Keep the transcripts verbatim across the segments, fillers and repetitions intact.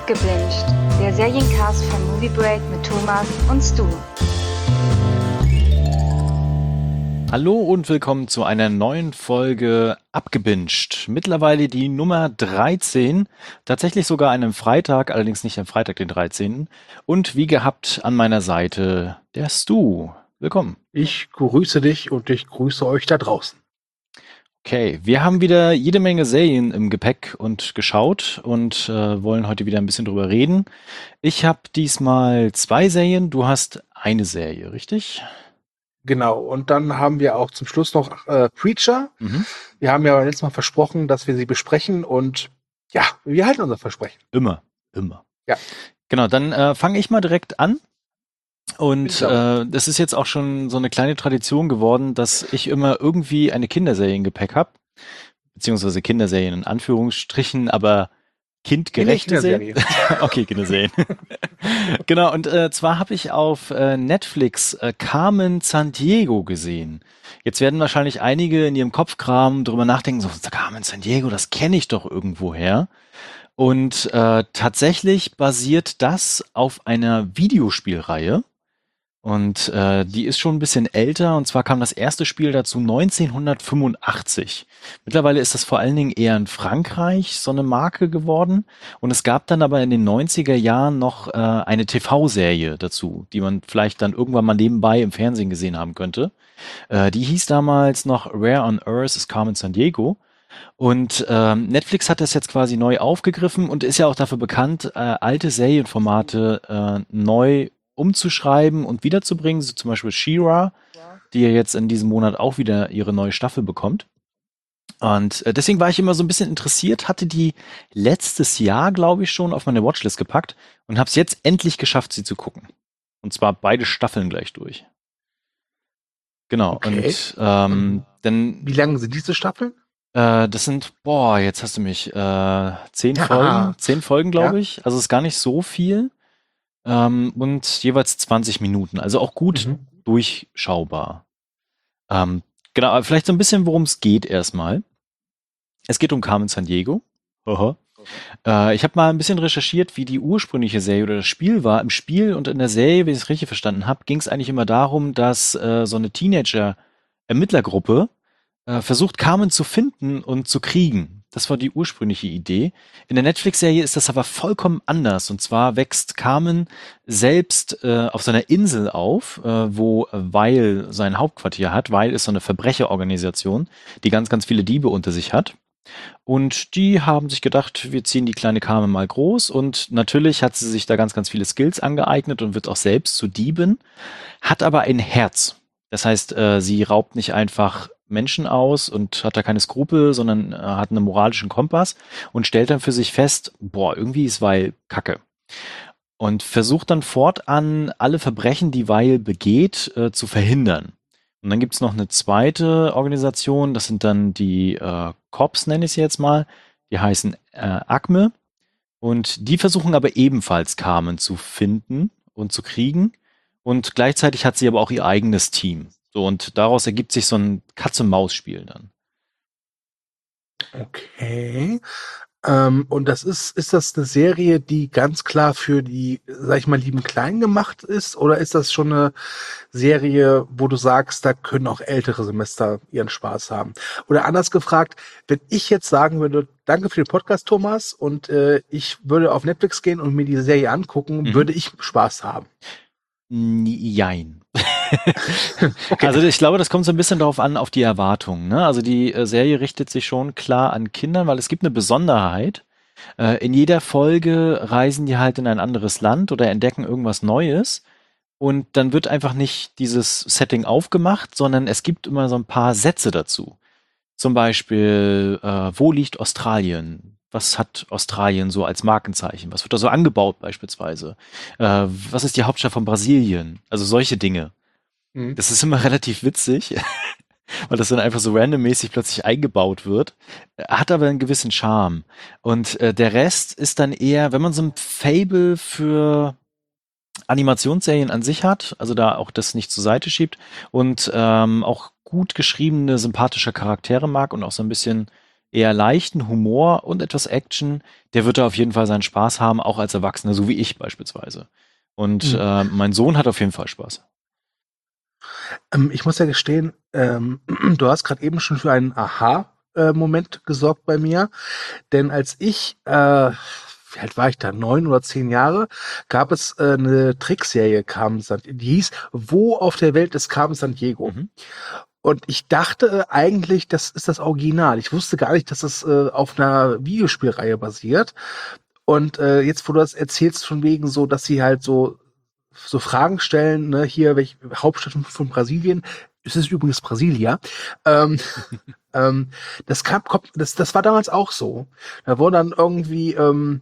Abgebinged, der Seriencast von Movie Break mit Thomas und Stu. Hallo und willkommen zu einer neuen Folge Abgebinged. Mittlerweile die Nummer dreizehn, tatsächlich sogar an einem Freitag, allerdings nicht am Freitag, den dreizehnten Und wie gehabt an meiner Seite der Stu. Willkommen. Ich grüße dich und ich grüße euch da draußen. Okay, wir haben wieder jede Menge Serien im Gepäck und geschaut und äh, wollen heute wieder ein bisschen drüber reden. Ich habe diesmal zwei Serien, du hast eine Serie, richtig? Genau, und dann haben wir auch zum Schluss noch äh, Preacher. Mhm. Wir haben ja letztes Mal versprochen, dass wir sie besprechen und ja, wir halten unser Versprechen. Immer, immer. Ja. Genau, dann äh, fange ich mal direkt an. Und Genau. äh, das ist jetzt auch schon so eine kleine Tradition geworden, dass ich immer irgendwie eine Kinderserie im Gepäck habe, beziehungsweise Kinderserien in Anführungsstrichen, aber kindgerechte Serien. Okay, Kinderserien. Genau, und äh, zwar habe ich auf äh, Netflix äh, Carmen Sandiego gesehen. Jetzt werden wahrscheinlich einige in ihrem Kopfkram drüber nachdenken, so Carmen Sandiego, das kenne ich doch irgendwoher. Und äh, tatsächlich basiert das auf einer Videospielreihe. Und äh, die ist schon ein bisschen älter, und zwar kam das erste Spiel dazu neunzehnhundertfünfundachtzig. Mittlerweile ist das vor allen Dingen eher in Frankreich so eine Marke geworden. Und es gab dann aber in den neunziger Jahren noch äh, eine T V-Serie dazu, die man vielleicht dann irgendwann mal nebenbei im Fernsehen gesehen haben könnte. Äh, die hieß damals noch Rare on Earth is Carmen Sandiego. Und ähm, Netflix hat das jetzt quasi neu aufgegriffen und ist ja auch dafür bekannt, äh, alte Serienformate äh, neu umzuschreiben und wiederzubringen, so zum Beispiel She-Ra, die ja jetzt in diesem Monat auch wieder ihre neue Staffel bekommt. Und äh, deswegen war ich immer so ein bisschen interessiert, hatte die letztes Jahr, glaube ich, schon auf meine Watchlist gepackt und habe es jetzt endlich geschafft, sie zu gucken. Und zwar beide Staffeln gleich durch. Genau, Okay. und ähm, dann... Wie lang sind diese Staffeln? Äh, das sind, boah, jetzt hast du mich, äh, zehn Ja. Folgen, zehn Folgen, glaube Ja. ich. Also ist gar nicht so viel. Ähm, und jeweils zwanzig Minuten. Also auch gut Mhm. durchschaubar. Ähm, genau, aber vielleicht so ein bisschen, worum es geht erstmal. Es geht um Carmen Sandiego. Aha. Äh, ich habe mal ein bisschen recherchiert, wie die ursprüngliche Serie oder das Spiel war. Im Spiel und in der Serie, wenn ich es richtig verstanden habe, ging es eigentlich immer darum, dass äh, so eine Teenager-Ermittlergruppe äh, versucht, Carmen zu finden und zu kriegen. Das war die ursprüngliche Idee. In der Netflix-Serie ist das aber vollkommen anders. Und zwar wächst Carmen selbst äh, auf seiner Insel auf, äh, wo Weil sein Hauptquartier hat. Weil ist so eine Verbrecherorganisation, die ganz, ganz viele Diebe unter sich hat. Und die haben sich gedacht, wir ziehen die kleine Carmen mal groß. Und natürlich hat sie sich da ganz, ganz viele Skills angeeignet und wird auch selbst zu Diebin, hat aber ein Herz. Das heißt, äh, sie raubt nicht einfach Menschen aus und hat da keine Skrupel, sondern äh, hat einen moralischen Kompass und stellt dann für sich fest, boah, irgendwie ist Weil Kacke. Und versucht dann fortan, alle Verbrechen, die Weil begeht, äh, zu verhindern. Und dann gibt's noch eine zweite Organisation, das sind dann die äh, Cops, nenne ich sie jetzt mal. Die heißen äh, A C M E. Und die versuchen aber ebenfalls Carmen zu finden und zu kriegen. Und gleichzeitig hat sie aber auch ihr eigenes Team. So, und daraus ergibt sich so ein Katz-und-Maus-Spiel dann. Okay. Ähm, und das ist, ist das eine Serie, die ganz klar für die, sag ich mal, lieben Kleinen gemacht ist? Oder ist das schon eine Serie, wo du sagst, da können auch ältere Semester ihren Spaß haben? Oder anders gefragt, wenn ich jetzt sagen würde, danke für den Podcast, Thomas, und äh, ich würde auf Netflix gehen und mir die Serie angucken, Mhm. würde ich Spaß haben? Jein. Okay. Also ich glaube, das kommt so ein bisschen darauf an, auf die Erwartungen. Ne? Also die äh, Serie richtet sich schon klar an Kindern, weil es gibt eine Besonderheit. Äh, in jeder Folge reisen die halt in ein anderes Land oder entdecken irgendwas Neues. Und dann wird einfach nicht dieses Setting aufgemacht, sondern es gibt immer so ein paar Sätze dazu. Zum Beispiel, äh, wo liegt Australien? Was hat Australien so als Markenzeichen? Was wird da so angebaut beispielsweise? Äh, was ist die Hauptstadt von Brasilien? Also solche Dinge. Mhm. Das ist immer relativ witzig, weil das dann einfach so randommäßig plötzlich eingebaut wird. Hat aber einen gewissen Charme. Und äh, der Rest ist dann eher, wenn man so ein Fable für Animationsserien an sich hat, also da auch das nicht zur Seite schiebt und ähm, auch gut geschriebene, sympathische Charaktere mag und auch so ein bisschen eher leichten Humor und etwas Action, der wird da auf jeden Fall seinen Spaß haben, auch als Erwachsener, so wie ich beispielsweise. Und Mhm. äh, mein Sohn hat auf jeden Fall Spaß. Ähm, ich muss ja gestehen, ähm, du hast gerade eben schon für einen Aha-Moment gesorgt bei mir, denn als ich, äh, wie alt war ich da, neun oder zehn Jahre, gab es äh, eine Trickserie, Carmen San, die hieß Wo auf der Welt ist Carmen Sandiego? Mhm. Und ich dachte äh, eigentlich, das ist das Original. Ich wusste gar nicht, dass es äh, auf einer Videospielreihe basiert. Und äh, jetzt, wo du das erzählst, von wegen so, dass sie halt so so Fragen stellen, ne, hier, welche Hauptstadt von, von Brasilien, es ist übrigens Brasilia, ähm, ähm, das kam, kommt, das, das war damals auch so. Da wurden dann irgendwie ähm,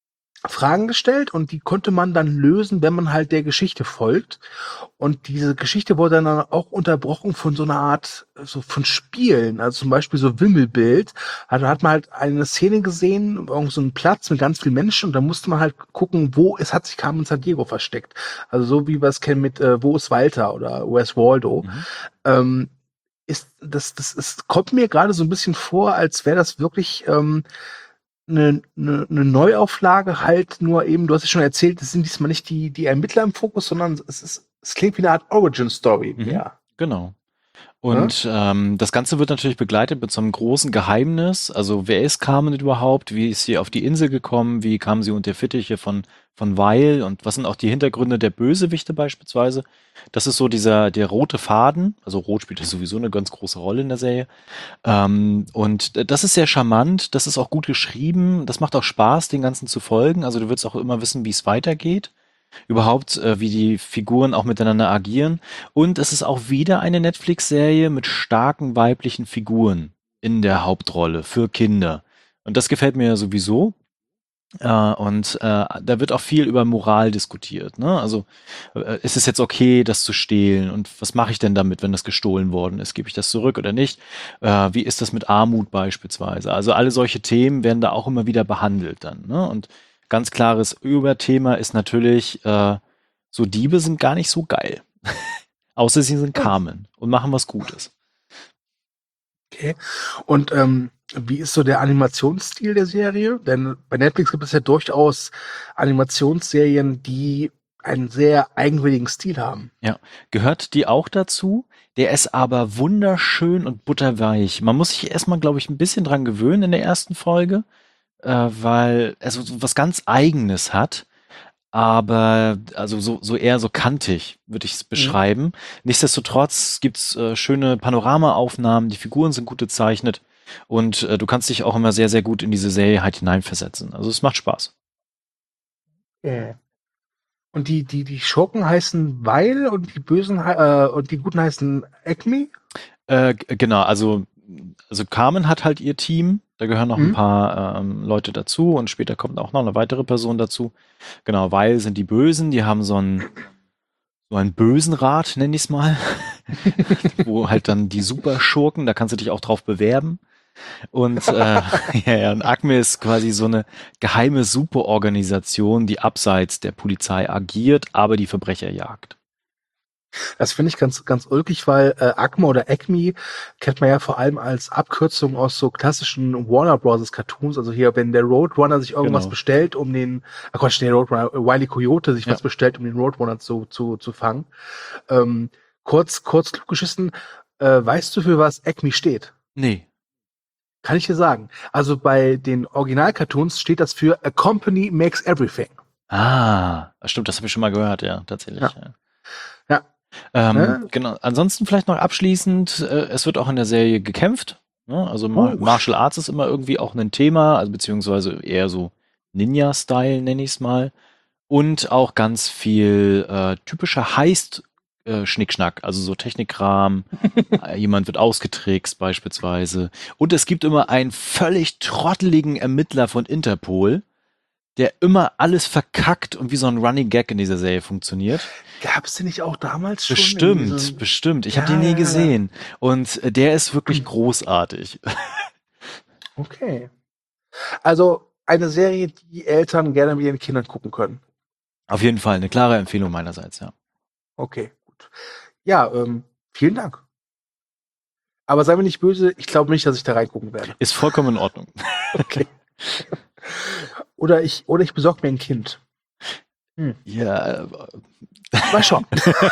Fragen gestellt und die konnte man dann lösen, wenn man halt der Geschichte folgt. Und diese Geschichte wurde dann auch unterbrochen von so einer Art, so von Spielen, also zum Beispiel so Wimmelbild. Also hat man halt eine Szene gesehen, irgend so einen Platz mit ganz vielen Menschen und da musste man halt gucken, wo es hat sich Carmen Sandiego versteckt. Also so wie wir es kennen mit äh, Wo ist Walter oder Where's Waldo. Mhm. Ähm, ist das, das, es kommt mir gerade so ein bisschen vor, als wäre das wirklich ähm, eine, eine, eine Neuauflage, halt nur eben, du hast es schon erzählt, es sind diesmal nicht die, die Ermittler im Fokus, sondern es ist, es klingt wie eine Art Origin-Story Mhm. mehr. Genau. Ne? Und ähm, das Ganze wird natürlich begleitet mit so einem großen Geheimnis. Also wer ist Carmen überhaupt? Wie ist sie auf die Insel gekommen? Wie kam sie unter Fittiche von, von Weil? Und was sind auch die Hintergründe der Bösewichte beispielsweise? Das ist so dieser, der rote Faden. Also Rot spielt ja sowieso eine ganz große Rolle in der Serie. Ähm, und das ist sehr charmant. Das ist auch gut geschrieben. Das macht auch Spaß, den Ganzen zu folgen. Also du willst auch immer wissen, wie es weitergeht. Überhaupt, äh, wie die Figuren auch miteinander agieren. Und es ist auch wieder eine Netflix-Serie mit starken weiblichen Figuren in der Hauptrolle für Kinder. Und das gefällt mir sowieso. Äh, und äh, da wird auch viel über Moral diskutiert. Ne? Also äh, ist es jetzt okay, das zu stehlen? Und was mache ich denn damit, wenn das gestohlen worden ist? Gebe ich das zurück oder nicht? Äh, wie ist das mit Armut beispielsweise? Also alle solche Themen werden da auch immer wieder behandelt dann. Ne? Und ganz klares Überthema ist natürlich, äh, so Diebe sind gar nicht so geil. Außer sie sind Carmen und machen was Gutes. Okay. Und ähm, wie ist so der Animationsstil der Serie? Denn bei Netflix gibt es ja durchaus Animationsserien, die einen sehr eigenwilligen Stil haben. Ja, gehört die auch dazu? Der ist aber wunderschön und butterweich. Man muss sich erstmal, glaube ich, ein bisschen dran gewöhnen in der ersten Folge, äh, weil er so, so was ganz Eigenes hat. Aber also so, so eher so kantig, würde ich es Mhm. beschreiben. Nichtsdestotrotz gibt's äh, schöne Panoramaaufnahmen, die Figuren sind gut gezeichnet und äh, du kannst dich auch immer sehr, sehr gut in diese Serie halt hineinversetzen. Also es macht Spaß. Okay. Und die, die, die Schurken heißen Weil und die Bösen hei- äh, und die Guten heißen Acme? Äh, g- genau, also, also Carmen hat halt ihr Team, da gehören noch ein Mhm. paar ähm, Leute dazu und später kommt auch noch eine weitere Person dazu. Genau, weil sind die Bösen, die haben so einen, so einen Bösenrat, nenn ich's mal, wo halt dann die Superschurken, da kannst du dich auch drauf bewerben. Und äh, ja, ja, und ACME ist quasi so eine geheime Superorganisation, die abseits der Polizei agiert, aber die Verbrecher jagt. Das finde ich ganz, ganz ulkig, weil äh, Acme oder Acme kennt man ja vor allem als Abkürzung aus so klassischen Warner Bros. Cartoons. Also hier, wenn der Roadrunner sich irgendwas Genau. bestellt, um den, ach Quatsch, der Roadrunner, äh, Wile E. Coyote sich Ja. was bestellt, um den Roadrunner zu, zu, zu fangen. Ähm, kurz, kurz klug geschissen, äh, weißt du, für was Acme steht? Nee. Kann ich dir sagen. Also bei den Original-Cartoons steht das für A Company Makes Everything. Ah, stimmt, das habe ich schon mal gehört, ja, tatsächlich. Ja. Ja. Ja. Ähm, Ne? genau. Ansonsten vielleicht noch abschließend, äh, es wird auch in der Serie gekämpft. Ne? Also Mar Oh. Martial Arts ist immer irgendwie auch ein Thema, also beziehungsweise eher so Ninja-Style, nenne ich es mal. Und auch ganz viel äh, typischer Heist äh, Schnickschnack, also so Technikkram, äh, jemand wird ausgetrickst beispielsweise. Und es gibt immer einen völlig trotteligen Ermittler von Interpol, der immer alles verkackt und wie so ein Running Gag in dieser Serie funktioniert. Gab es den nicht auch damals schon in Bestimmt, diesem... bestimmt. Ich habe Ja, den nie ja, ja. gesehen. Und äh, der ist wirklich großartig. Okay. Also eine Serie, die Eltern gerne mit ihren Kindern gucken können. Auf jeden Fall eine klare Empfehlung meinerseits, ja. Okay, gut. Ja, ähm, vielen Dank. Aber sei mir nicht böse, ich glaube nicht, dass ich da reingucken werde. Ist vollkommen in Ordnung. Okay. Oder ich, oder ich besorge mir ein Kind. Hm. Ja. Mal schauen.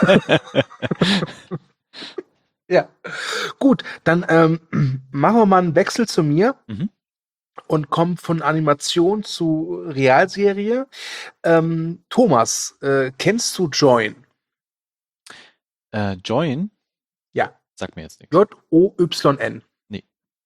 Ja. Gut, dann ähm, machen wir mal einen Wechsel zu mir Mhm. und kommen von Animation zu Realserie. Ähm, Thomas, äh, kennst du Join? Äh, Join? Ja. Sagt mir jetzt nichts. J O Y N. Nee.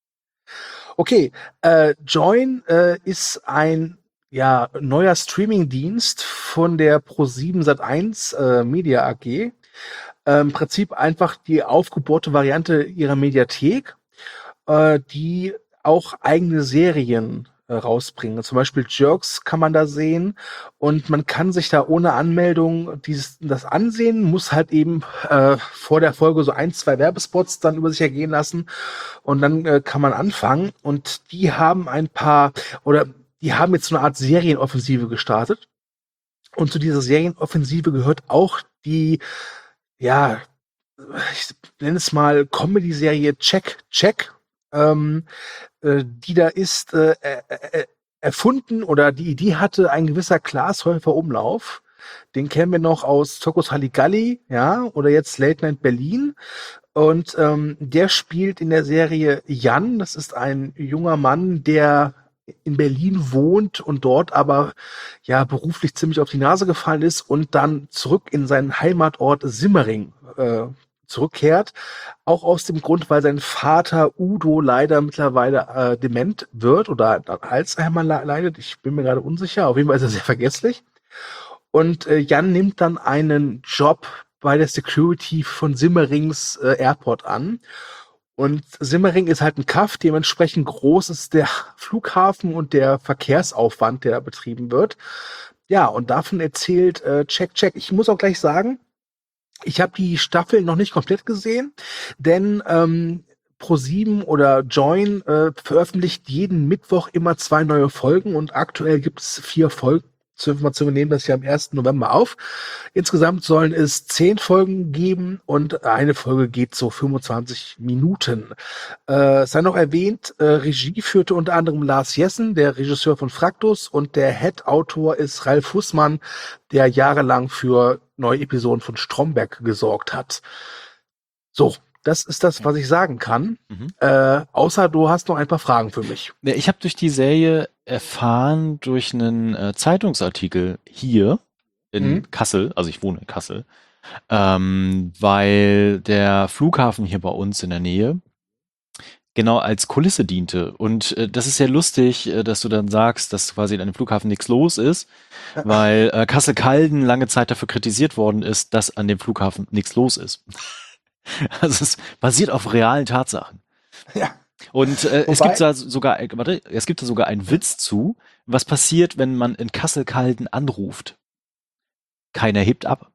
Okay, äh, Join äh, ist ein ja, neuer Streamingdienst von der ProSieben Sat eins äh, Media A G. Äh, Im Prinzip einfach die aufgebohrte Variante ihrer Mediathek, äh, die auch eigene Serien äh, rausbringen. Zum Beispiel Jerks kann man da sehen und man kann sich da ohne Anmeldung dieses, das ansehen, muss halt eben äh, vor der Folge so ein, zwei Werbespots dann über sich ergehen lassen und dann äh, kann man anfangen und die haben ein paar oder die haben jetzt so eine Art Serienoffensive gestartet und zu dieser Serienoffensive gehört auch die, ja, ich nenne es mal Comedy-Serie Check, Check, ähm, äh, die da ist äh, äh, äh, erfunden oder die Idee hatte ein gewisser Klaas Häufer Umlauf. Den kennen wir noch aus Zirkus Halligalli, ja, oder jetzt Late Night Berlin. Und ähm, der spielt in der Serie Jan. Das ist ein junger Mann, der in Berlin wohnt und dort aber ja beruflich ziemlich auf die Nase gefallen ist und dann zurück in seinen Heimatort Simmering äh, zurückkehrt. Auch aus dem Grund, weil sein Vater Udo leider mittlerweile äh, dement wird oder an Alzheimer le- leidet. Ich bin mir gerade unsicher. Auf jeden Fall ist er sehr vergesslich. Und äh, Jan nimmt dann einen Job bei der Security von Simmerings äh, Airport an. Und Simmering ist halt ein Kaff, dementsprechend groß ist der Flughafen und der Verkehrsaufwand, der da betrieben wird. Ja, und davon erzählt äh, Check Check. Ich muss auch gleich sagen, ich habe die Staffel noch nicht komplett gesehen, denn ähm, ProSieben oder Join äh, veröffentlicht jeden Mittwoch immer zwei neue Folgen und aktuell gibt es vier Folgen. Zur Information, wir nehmen das ja am ersten November auf. Insgesamt sollen es zehn Folgen geben und eine Folge geht so fünfundzwanzig Minuten. Äh, es sei noch erwähnt, äh, Regie führte unter anderem Lars Jessen, der Regisseur von Fraktus, und der Head-Autor ist Ralf Fußmann, der jahrelang für neue Episoden von Stromberg gesorgt hat. So, das ist das, was ich sagen kann. Mhm. Äh, außer du hast noch ein paar Fragen für mich. Ja, ich habe durch die Serie erfahren, durch einen äh, Zeitungsartikel hier in Mhm. Kassel, also ich wohne in Kassel, ähm, weil der Flughafen hier bei uns in der Nähe genau als Kulisse diente. Und äh, das ist ja lustig, äh, dass du dann sagst, dass quasi an dem Flughafen nichts los ist, weil äh, Kassel-Calden lange Zeit dafür kritisiert worden ist, dass an dem Flughafen nichts los ist. Also es basiert auf realen Tatsachen. Ja. Und äh, es Wobei- gibt da sogar, äh, warte, es gibt da sogar einen Witz zu, was passiert, wenn man in Kassel-Calden anruft. Keiner hebt ab.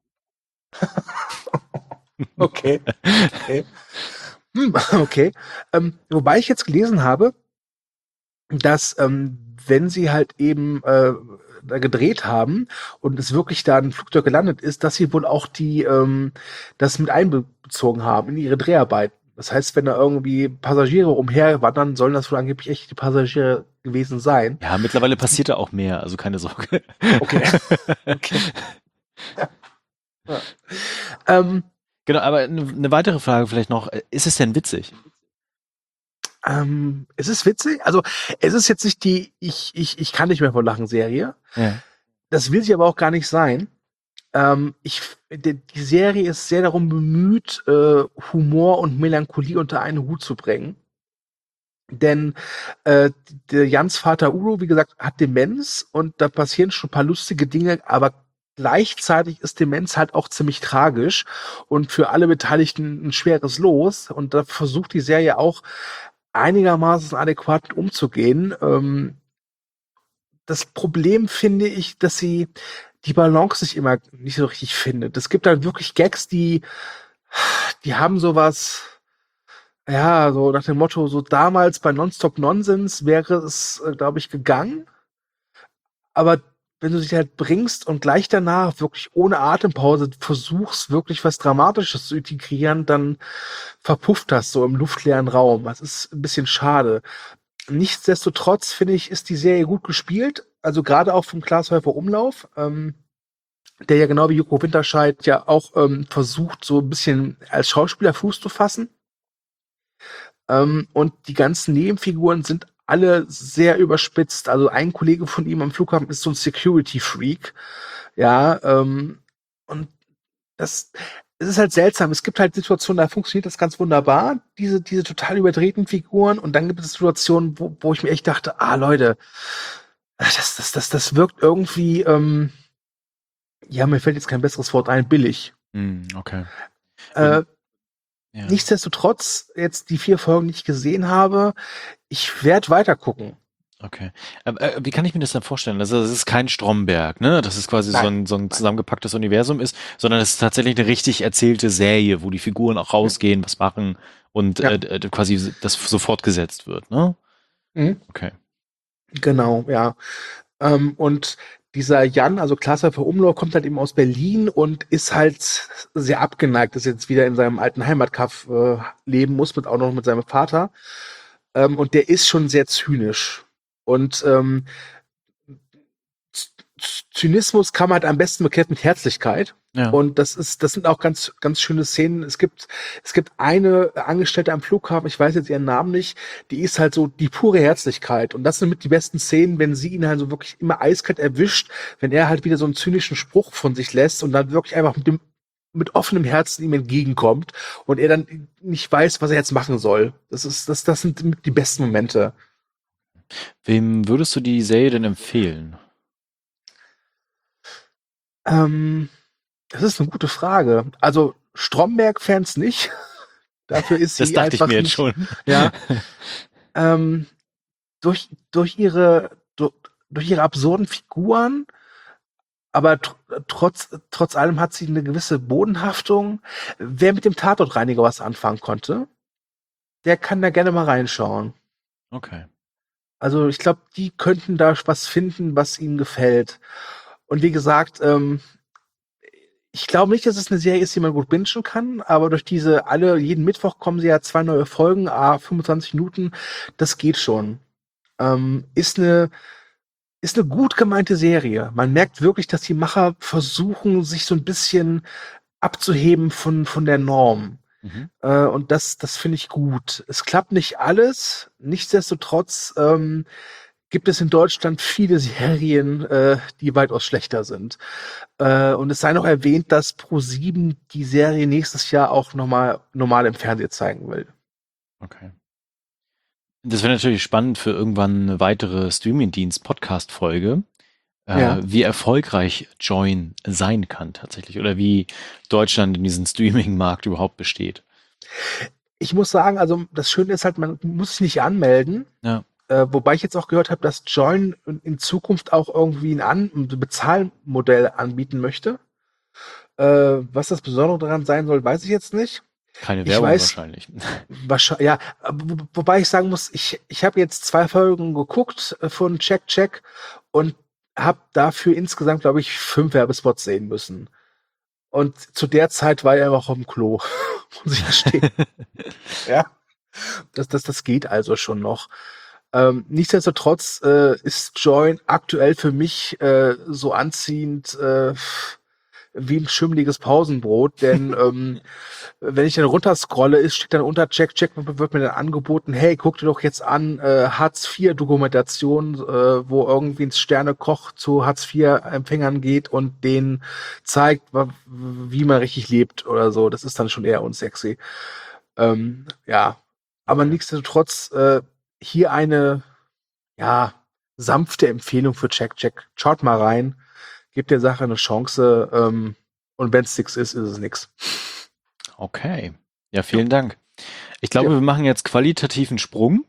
Okay. Okay. Hm, okay. Ähm, wobei ich jetzt gelesen habe, dass ähm, wenn sie halt eben äh, da gedreht haben und es wirklich da ein Flugzeug gelandet ist, dass sie wohl auch die ähm, das mit einbezogen haben in ihre Dreharbeiten. Das heißt, wenn da irgendwie Passagiere umherwandern, sollen das wohl angeblich echt die Passagiere gewesen sein. Ja, mittlerweile passiert da auch mehr, also keine Sorge. Okay. Okay. Ja. Ja. Ähm, Genau, aber eine ne weitere Frage vielleicht noch, äh, ist es denn witzig? ähm, es ist witzig. Also es ist jetzt nicht die ich ich ich kann nicht mehr vor Lachen Serie. Ja. Das will sie aber auch gar nicht sein. Ähm, ich, die, die Serie ist sehr darum bemüht, äh, Humor und Melancholie unter einen Hut zu bringen. Denn äh, der Jans Vater Udo, wie gesagt, hat Demenz und da passieren schon ein paar lustige Dinge, aber gleichzeitig ist Demenz halt auch ziemlich tragisch und für alle Beteiligten ein schweres Los. Und da versucht die Serie auch einigermaßen adäquat mit umzugehen. Ähm, das Problem finde ich, dass sie die Balance nicht immer nicht so richtig findet. Es gibt halt wirklich Gags, die, die haben sowas, ja, so nach dem Motto, so damals bei Nonstop Nonsense wäre es, äh, glaube ich, gegangen. Aber wenn du dich halt bringst und gleich danach wirklich ohne Atempause versuchst, wirklich was Dramatisches zu integrieren, dann verpufft das so im luftleeren Raum. Das ist ein bisschen schade. Nichtsdestotrotz, finde ich, ist die Serie gut gespielt. Also gerade auch vom Glashäufer Umlauf, ähm, der ja genau wie Joko Winterscheid ja auch ähm, versucht, so ein bisschen als Schauspieler Fuß zu fassen. Ähm, und die ganzen Nebenfiguren sind alle sehr überspitzt. Also ein Kollege von ihm am Flughafen ist so ein Security-Freak. Ja, ähm, und das, es ist halt seltsam. Es gibt halt Situationen, da funktioniert das ganz wunderbar, diese, diese total überdrehten Figuren. Und dann gibt es Situationen, wo, wo ich mir echt dachte, ah, Leute, das, das, das, das wirkt irgendwie, ähm, ja, mir fällt jetzt kein besseres Wort ein, billig. Hm, okay. Äh, Ja. Nichtsdestotrotz, jetzt die vier Folgen, die ich gesehen habe, ich werde weiter gucken. Okay. Aber, äh, wie kann ich mir das dann vorstellen? Also, das ist kein Stromberg, ne? Das ist quasi so Nein. ein, so ein zusammengepacktes Universum ist, sondern es ist tatsächlich eine richtig erzählte Serie, wo die Figuren auch rausgehen, was machen und Ja. äh, äh, quasi das so fortgesetzt wird, ne? Mhm. Okay. Genau, ja. Ähm, und dieser Jan, also Glashäufer Umlauf, kommt halt eben aus Berlin und ist halt sehr abgeneigt, dass er jetzt wieder in seinem alten Heimatkaff äh, leben muss, mit auch noch mit seinem Vater. Ähm, und der ist schon sehr zynisch. Und ähm, Z- Zynismus kann man halt am besten bekämpfen mit Herzlichkeit. Ja. Und das ist, das sind auch ganz, ganz schöne Szenen. Es gibt, es gibt eine Angestellte am Flughafen, ich weiß jetzt ihren Namen nicht, die ist halt so die pure Herzlichkeit. Und das sind mit die besten Szenen, wenn sie ihn halt so wirklich immer eiskalt erwischt, wenn er halt wieder so einen zynischen Spruch von sich lässt und dann wirklich einfach mit dem, mit offenem Herzen ihm entgegenkommt und er dann nicht weiß, was er jetzt machen soll. Das ist, das, das sind mit die besten Momente. Wem würdest du die Serie denn empfehlen? Ähm, Das ist eine gute Frage. Also Stromberg-Fans nicht. Dafür ist Das sie dachte ich einfach mir jetzt nicht. schon. Ja. Ähm, durch durch ihre durch, durch ihre absurden Figuren, aber tr trotz trotz allem hat sie eine gewisse Bodenhaftung. Wer mit dem Tatortreiniger was anfangen konnte, der kann da gerne mal reinschauen. Okay. Also ich glaube, die könnten da was finden, was ihnen gefällt. Und wie gesagt, ähm, ich glaube nicht, dass es eine Serie ist, die man gut bingen kann, aber durch diese alle, jeden Mittwoch kommen sie ja zwei neue Folgen, ah, fünfundzwanzig Minuten, das geht schon. Ähm, ist eine, ist eine gut gemeinte Serie. Man merkt wirklich, dass die Macher versuchen, sich so ein bisschen abzuheben von, von der Norm. Mhm. Äh, und das, das finde ich gut. Es klappt nicht alles, nichtsdestotrotz, ähm, gibt es in Deutschland viele Serien, äh, die weitaus schlechter sind. Äh, und es sei noch erwähnt, dass ProSieben die Serie nächstes Jahr auch nochmal normal im Fernsehen zeigen will. Okay. Das wäre natürlich spannend für irgendwann eine weitere Streamingdienst-Podcast-Folge, äh, Ja. wie erfolgreich Join sein kann tatsächlich oder wie Deutschland in diesem Streaming-Markt überhaupt besteht. Ich muss sagen, also das Schöne ist halt, man muss sich nicht anmelden. Ja. Äh, wobei ich jetzt auch gehört habe, dass Join in, in Zukunft auch irgendwie ein, An ein Bezahlmodell anbieten möchte. Äh, was das Besondere daran sein soll, weiß ich jetzt nicht. Keine Ich Werbung weiß, wahrscheinlich. wahrscheinlich, ja, wo, wobei ich sagen muss, ich, ich habe jetzt zwei Folgen geguckt äh, von Check Check und habe dafür insgesamt, glaube ich, fünf Werbespots sehen müssen. Und zu der Zeit war er einfach auf dem Klo, muss ich gestehen. Ja, das, das, das geht also schon noch. Ähm, nichtsdestotrotz äh, ist Join aktuell für mich äh, so anziehend äh, wie ein schimmeliges Pausenbrot, denn ähm, wenn ich dann runterscrolle, ist, steht dann unter Check, Check, wird mir dann angeboten, hey, guck dir doch jetzt an, äh, Hartz vier Dokumentation, äh, wo irgendwie ein Sternekoch zu Hartz vier Empfängern geht und denen zeigt, wie man richtig lebt oder so. Das ist dann schon eher unsexy. Ähm, ja, aber Okay. nichtsdestotrotz äh, hier eine, ja, sanfte Empfehlung für Check, Check. Schaut mal rein, gebt der Sache eine Chance, ähm, und wenn es nix ist, ist es nix. Okay. Ja, vielen Dank. Ich glaube, Ja. wir machen jetzt qualitativen Sprung.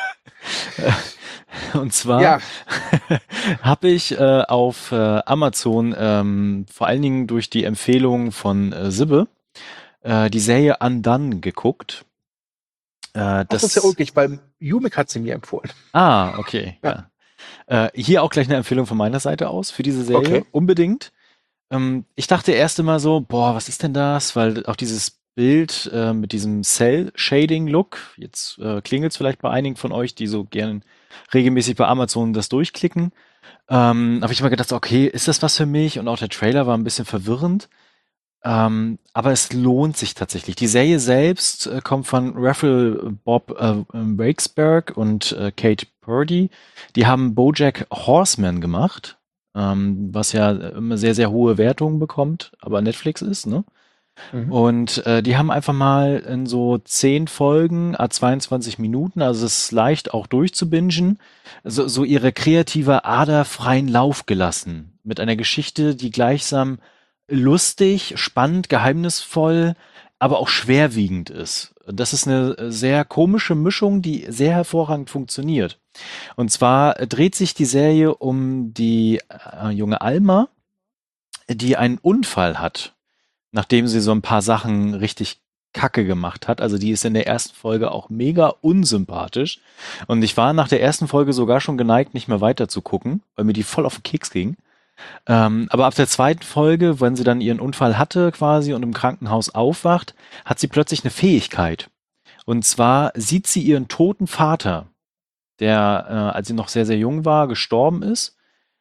Und zwar Ja. habe ich äh, auf äh, Amazon ähm, vor allen Dingen durch die Empfehlung von äh, Sibbe äh, die Serie Undone geguckt. Äh, Das, das das ist ja ulkig, weil Jumik hat sie mir empfohlen. Ah, okay. Ja. Ja. Äh, hier auch gleich eine Empfehlung von meiner Seite aus für diese Serie. Okay. Unbedingt. Ähm, ich dachte erst immer so, boah, was ist denn das? Weil auch dieses Bild äh, mit diesem Cell-Shading-Look, jetzt äh, klingelt es vielleicht bei einigen von euch, die so gern regelmäßig bei Amazon das durchklicken. Ähm, habe ich immer gedacht, okay, ist das was für mich? Und auch der Trailer war ein bisschen verwirrend. Ähm, aber es lohnt sich tatsächlich. Die Serie selbst äh, kommt von Raphael Bob äh, Wakesberg und äh, Kate Purdy. Die haben BoJack Horseman gemacht, ähm, was ja immer sehr, sehr hohe Wertungen bekommt, aber Netflix ist, ne? Mhm. Und äh, die haben einfach mal in so zehn Folgen, à zweiundzwanzig Minuten, also es ist leicht auch durchzubingen, so, so ihre kreative Ader freien Lauf gelassen. Mit einer Geschichte, die gleichsam lustig, spannend, geheimnisvoll, aber auch schwerwiegend ist. Das ist eine sehr komische Mischung, die sehr hervorragend funktioniert. Und zwar dreht sich die Serie um die äh, junge Alma, die einen Unfall hat, nachdem sie so ein paar Sachen richtig Kacke gemacht hat. Also die ist in der ersten Folge auch mega unsympathisch. Und ich war nach der ersten Folge sogar schon geneigt, nicht mehr weiter zu gucken, weil mir die voll auf den Keks ging. Ähm, aber ab der zweiten Folge, wenn sie dann ihren Unfall hatte quasi und im Krankenhaus aufwacht, hat sie plötzlich eine Fähigkeit. Und zwar sieht sie ihren toten Vater, der, äh, als sie noch sehr, sehr jung war, gestorben ist.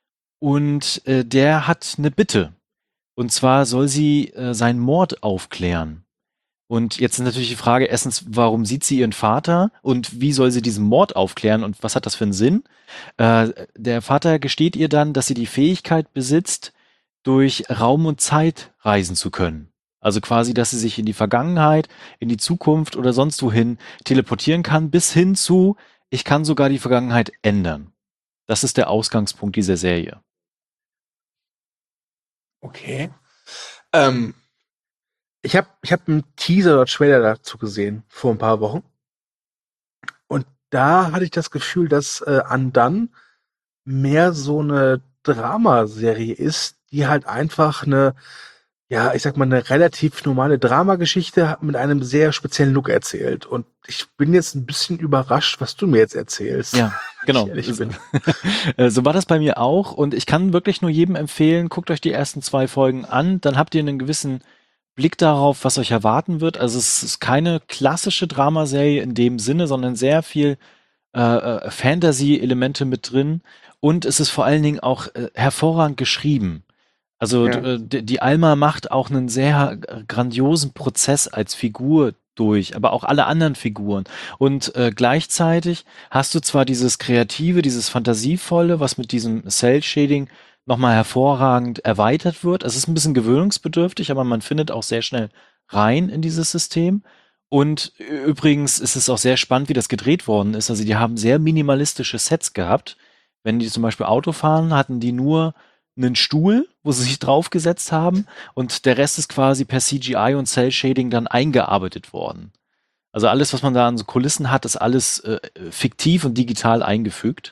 Und äh, der hat eine Bitte. Und zwar soll sie äh, seinen Mord aufklären. Und jetzt ist natürlich die Frage, erstens, warum sieht sie ihren Vater und wie soll sie diesen Mord aufklären und was hat das für einen Sinn? Äh, der Vater gesteht ihr dann, dass sie die Fähigkeit besitzt, durch Raum und Zeit reisen zu können. Also quasi, dass sie sich in die Vergangenheit, in die Zukunft oder sonst wohin teleportieren kann, bis hin zu, ich kann sogar die Vergangenheit ändern. Das ist der Ausgangspunkt dieser Serie. Okay. Ähm, ich habe ich hab einen Teaser oder Trailer dazu gesehen vor ein paar Wochen. Und da hatte ich das Gefühl, dass äh, Undone mehr so eine Dramaserie ist, die halt einfach eine, ja, ich sag mal, eine relativ normale Dramageschichte hat mit einem sehr speziellen Look erzählt. Und ich bin jetzt ein bisschen überrascht, was du mir jetzt erzählst. Ja, genau. Wenn ich ehrlich bin. Äh, So war das bei mir auch und ich kann wirklich nur jedem empfehlen, guckt euch die ersten zwei Folgen an, dann habt ihr einen gewissen Blick darauf, was euch erwarten wird. Also es ist keine klassische Dramaserie in dem Sinne, sondern sehr viel äh, äh, Fantasy-Elemente mit drin und es ist vor allen Dingen auch äh, hervorragend geschrieben. Also d- Ja. äh, d- die Alma macht auch einen sehr äh, grandiosen Prozess als Figur durch, aber auch alle anderen Figuren. Und äh, gleichzeitig hast du zwar dieses Kreative, dieses Fantasievolle, was mit diesem Cell-Shading nochmal hervorragend erweitert wird. Es ist ein bisschen gewöhnungsbedürftig, aber man findet auch sehr schnell rein in dieses System. Und ü- übrigens ist es auch sehr spannend, wie das gedreht worden ist. Also die haben sehr minimalistische Sets gehabt. Wenn die zum Beispiel Auto fahren, hatten die nur einen Stuhl, wo sie sich draufgesetzt haben und der Rest ist quasi per C G I und Cell Shading dann eingearbeitet worden. Also alles, was man da an so Kulissen hat, ist alles äh, fiktiv und digital eingefügt.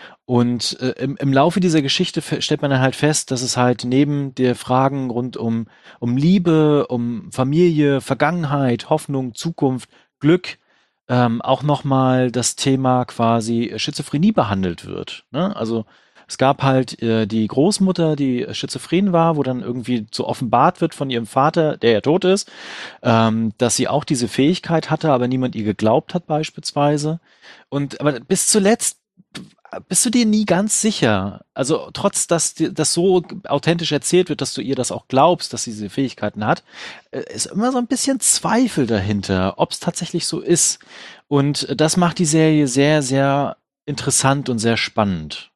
Und äh, im, im Laufe dieser Geschichte fe- stellt man dann halt fest, dass es halt neben der Fragen rund um, um Liebe, um Familie, Vergangenheit, Hoffnung, Zukunft, Glück, ähm, auch nochmal das Thema quasi Schizophrenie behandelt wird. Ne? Also es gab halt äh, die Großmutter, die schizophren war, wo dann irgendwie so offenbart wird von ihrem Vater, der ja tot ist, ähm, dass sie auch diese Fähigkeit hatte, aber niemand ihr geglaubt hat beispielsweise. Und aber bis zuletzt bist du dir nie ganz sicher. Also trotz, dass dir das so authentisch erzählt wird, dass du ihr das auch glaubst, dass sie diese Fähigkeiten hat, äh, ist immer so ein bisschen Zweifel dahinter, ob es tatsächlich so ist. Und das macht die Serie sehr, sehr interessant und sehr spannend.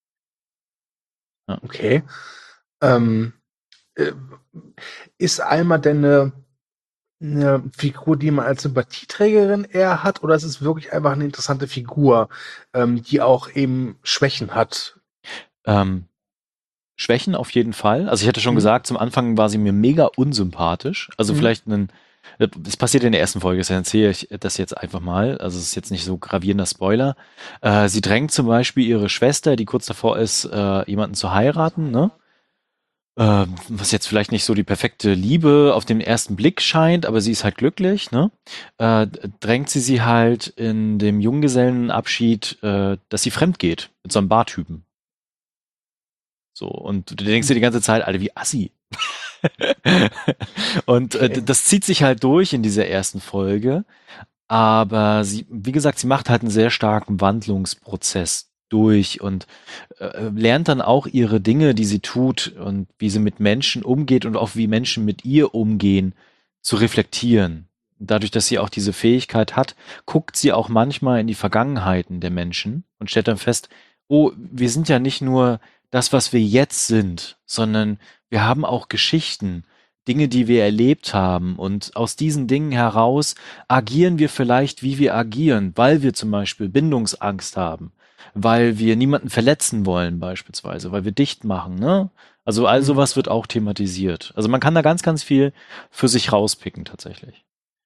Ja. Okay. Ähm, äh, ist Alma denn eine, eine Figur, die man als Sympathieträgerin eher hat, oder ist es wirklich einfach eine interessante Figur, ähm, die auch eben Schwächen hat? Ähm, Schwächen auf jeden Fall. Also ich hatte schon Mhm. gesagt, zum Anfang war sie mir mega unsympathisch. Also Mhm. vielleicht ein, das passiert in der ersten Folge, deswegen erzähle ich das jetzt einfach mal. Also es ist jetzt nicht so gravierender Spoiler. Äh, sie drängt zum Beispiel ihre Schwester, die kurz davor ist, äh, jemanden zu heiraten, ne? äh, was jetzt vielleicht nicht so die perfekte Liebe auf den ersten Blick scheint, aber sie ist halt glücklich, ne? Äh, drängt sie sie halt in dem Junggesellenabschied, äh, dass sie fremd geht mit so einem Bartypen. So, und du denkst dir die ganze Zeit, Alter, wie assi. Und äh, Okay. das zieht sich halt durch in dieser ersten Folge. Aber sie, wie gesagt, sie macht halt einen sehr starken Wandlungsprozess durch und äh, lernt dann auch ihre Dinge, die sie tut und wie sie mit Menschen umgeht und auch wie Menschen mit ihr umgehen, zu reflektieren. Dadurch, dass sie auch diese Fähigkeit hat, guckt sie auch manchmal in die Vergangenheiten der Menschen und stellt dann fest, oh, wir sind ja nicht nur das, was wir jetzt sind, sondern wir haben auch Geschichten, Dinge, die wir erlebt haben. Und aus diesen Dingen heraus agieren wir vielleicht, wie wir agieren, weil wir zum Beispiel Bindungsangst haben, weil wir niemanden verletzen wollen beispielsweise, weil wir dicht machen, ne? Also all Mhm. sowas wird auch thematisiert. Also man kann da ganz, ganz viel für sich rauspicken tatsächlich.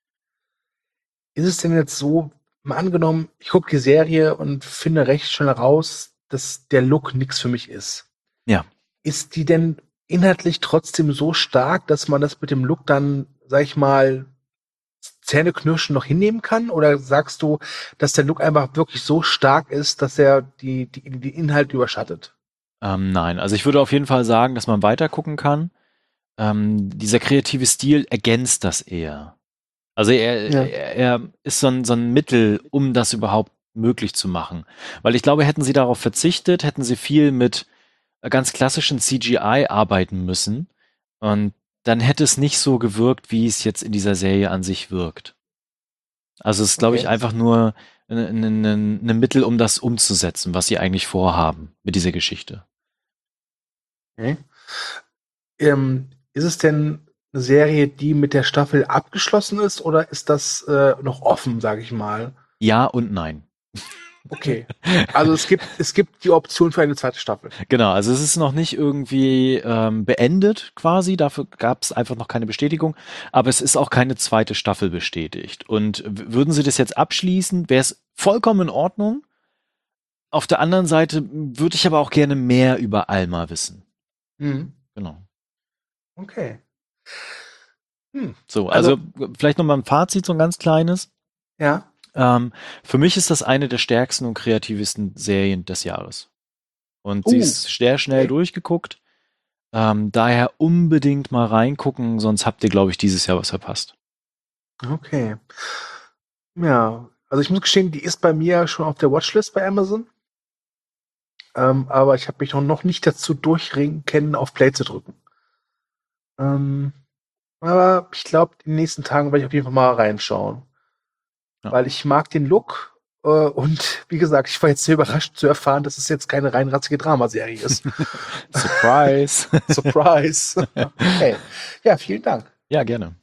Ist es denn jetzt so, mal angenommen, ich gucke die Serie und finde recht schnell raus, dass der Look nix für mich ist. Ja. Ist die denn inhaltlich trotzdem so stark, dass man das mit dem Look dann, sag ich mal, Zähneknirschen noch hinnehmen kann? Oder sagst du, dass der Look einfach wirklich so stark ist, dass er die, die, die Inhalte überschattet? Ähm, nein, also ich würde auf jeden Fall sagen, dass man weiter gucken kann. Ähm, dieser kreative Stil ergänzt das eher. Also er, Ja. er, er ist so ein, so ein Mittel, um das überhaupt möglich zu machen. Weil ich glaube, hätten sie darauf verzichtet, hätten sie viel mit ganz klassischen C G I arbeiten müssen. Und dann hätte es nicht so gewirkt, wie es jetzt in dieser Serie an sich wirkt. Also es ist, glaube ich, Okay. einfach nur ein, ein, ein, ein Mittel, um das umzusetzen, was sie eigentlich vorhaben mit dieser Geschichte. Okay. Ähm, ist es denn eine Serie, die mit der Staffel abgeschlossen ist, oder ist das äh, noch offen, sage ich mal? Ja und nein. Okay. Also es gibt, es gibt die Option für eine zweite Staffel. Genau, also es ist noch nicht irgendwie ähm, beendet quasi, dafür gab es einfach noch keine Bestätigung, aber es ist auch keine zweite Staffel bestätigt. Und w- würden sie das jetzt abschließen, wäre es vollkommen in Ordnung. Auf der anderen Seite würde ich aber auch gerne mehr über Alma wissen. Mhm. Genau. Okay. Hm. So, Also, also vielleicht nochmal ein Fazit, so ein ganz kleines. ja. Ähm, für mich ist das eine der stärksten und kreativsten Serien des Jahres. Und sie Uh, ist sehr schnell okay. durchgeguckt. Ähm, daher unbedingt mal reingucken, sonst habt ihr, glaube ich, dieses Jahr was verpasst. Okay. Ja. Also ich muss gestehen, die ist bei mir schon auf der Watchlist bei Amazon. Ähm, aber ich habe mich auch noch nicht dazu durchringen können, auf Play zu drücken. Ähm, aber ich glaube, in den nächsten Tagen werde ich auf jeden Fall mal reinschauen. Ja. Weil ich mag den Look. Äh, und wie gesagt, ich war jetzt sehr überrascht zu erfahren, dass es jetzt keine reinratzige Dramaserie ist. Surprise. Surprise. Okay. Ja, vielen Dank. Ja, gerne.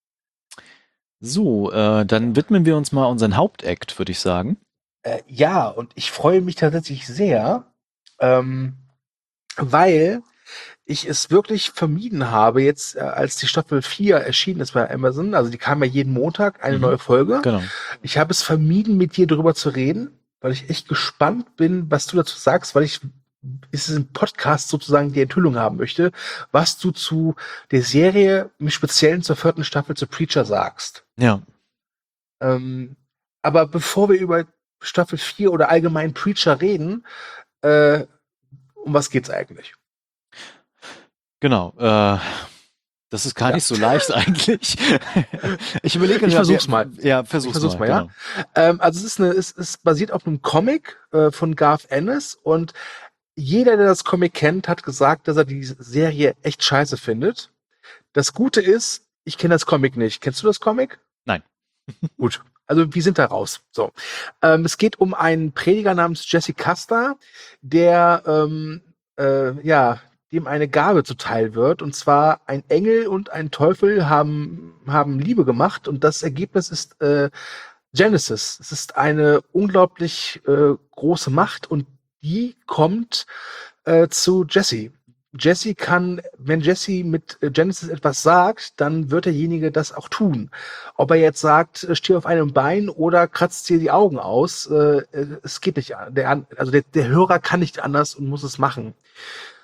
So, äh, dann widmen wir uns mal unseren Hauptakt, würde ich sagen. Äh, ja, und ich freue mich tatsächlich sehr, ähm, weil ich es wirklich vermieden habe, jetzt, äh, als die Staffel vier erschienen ist bei Amazon, also die kam ja jeden Montag eine Mhm. neue Folge. Genau. Ich habe es vermieden, mit dir drüber zu reden, weil ich echt gespannt bin, was du dazu sagst, weil ich ist es im Podcast sozusagen die Enthüllung haben möchte, was du zu der Serie, im Speziellen zur vierten Staffel zu Preacher sagst. Ja. Ähm, aber bevor wir über Staffel vier oder allgemein Preacher reden, äh, um was geht's eigentlich? Genau. Äh, das ist gar Ja. nicht so leicht eigentlich. Ich überlege Ich gerade, versuch's wir- mal. Ja, versuch's, Ich versuch's mal, mal, ja. genau. Ähm, also es ist eine, es ist basiert auf einem Comic äh, von Garth Ennis, und jeder, der das Comic kennt, hat gesagt, dass er die Serie echt scheiße findet. Das Gute ist, ich kenne das Comic nicht. Kennst du das Comic? Nein. Gut. Also wir sind da raus. So. Ähm, es geht um einen Prediger namens Jesse Custer, der ähm, äh, ja, dem eine Gabe zuteil wird. Und zwar ein Engel und ein Teufel haben, haben Liebe gemacht, und das Ergebnis ist äh, Genesis. Es ist eine unglaublich äh, große Macht, und die kommt äh, zu Jesse. Jesse kann, wenn Jesse mit äh, Genesis etwas sagt, dann wird derjenige das auch tun. Ob er jetzt sagt, äh, steh auf einem Bein oder kratzt dir die Augen aus, äh, äh, es geht nicht. an- Der, an- also der, der Hörer kann nicht anders und muss es machen.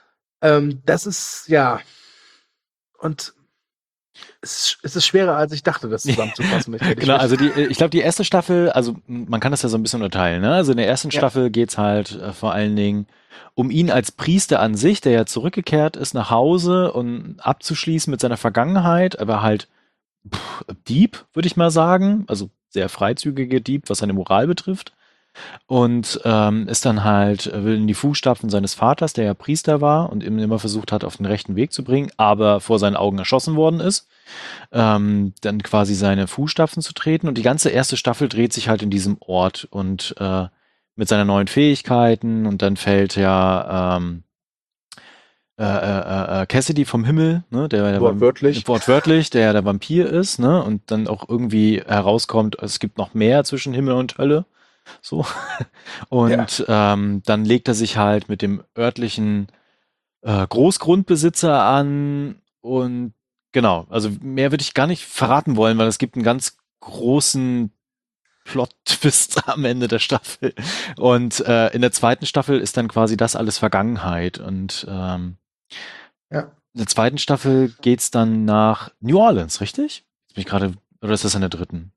Ähm, das ist, ja, und es, es ist schwerer, als ich dachte, das zusammenzufassen. Mit Genau, also die, ich glaube, die erste Staffel, also man kann das ja so ein bisschen unterteilen, ne? Also in der ersten Ja. Staffel geht's halt äh, vor allen Dingen um ihn als Priester an sich, der ja zurückgekehrt ist nach Hause und abzuschließen mit seiner Vergangenheit, aber halt pff, Dieb, würde ich mal sagen, also sehr freizügige Dieb, was seine Moral betrifft. Und ähm, ist dann halt, äh, will in die Fußstapfen seines Vaters, der ja Priester war und ihm immer versucht hat, auf den rechten Weg zu bringen, aber vor seinen Augen erschossen worden ist, ähm, dann quasi seine Fußstapfen zu treten. Und die ganze erste Staffel dreht sich halt in diesem Ort und äh, mit seinen neuen Fähigkeiten und dann fällt ja ähm, äh, äh, äh, Cassidy vom Himmel, ne, der, der Wortwörtlich. wortwörtlich, der ja der Vampir ist, ne, und dann auch irgendwie herauskommt, es gibt noch mehr zwischen Himmel und Hölle. So. Und ähm, dann legt er sich halt mit dem örtlichen äh, Großgrundbesitzer an und genau, also mehr würde ich gar nicht verraten wollen, weil es gibt einen ganz großen Plot-Twist am Ende der Staffel. Und äh, in der zweiten Staffel ist dann quasi das alles Vergangenheit. Und ähm, Ja. in der zweiten Staffel geht's dann nach New Orleans, richtig? Jetzt bin ich gerade, oder ist das in der dritten?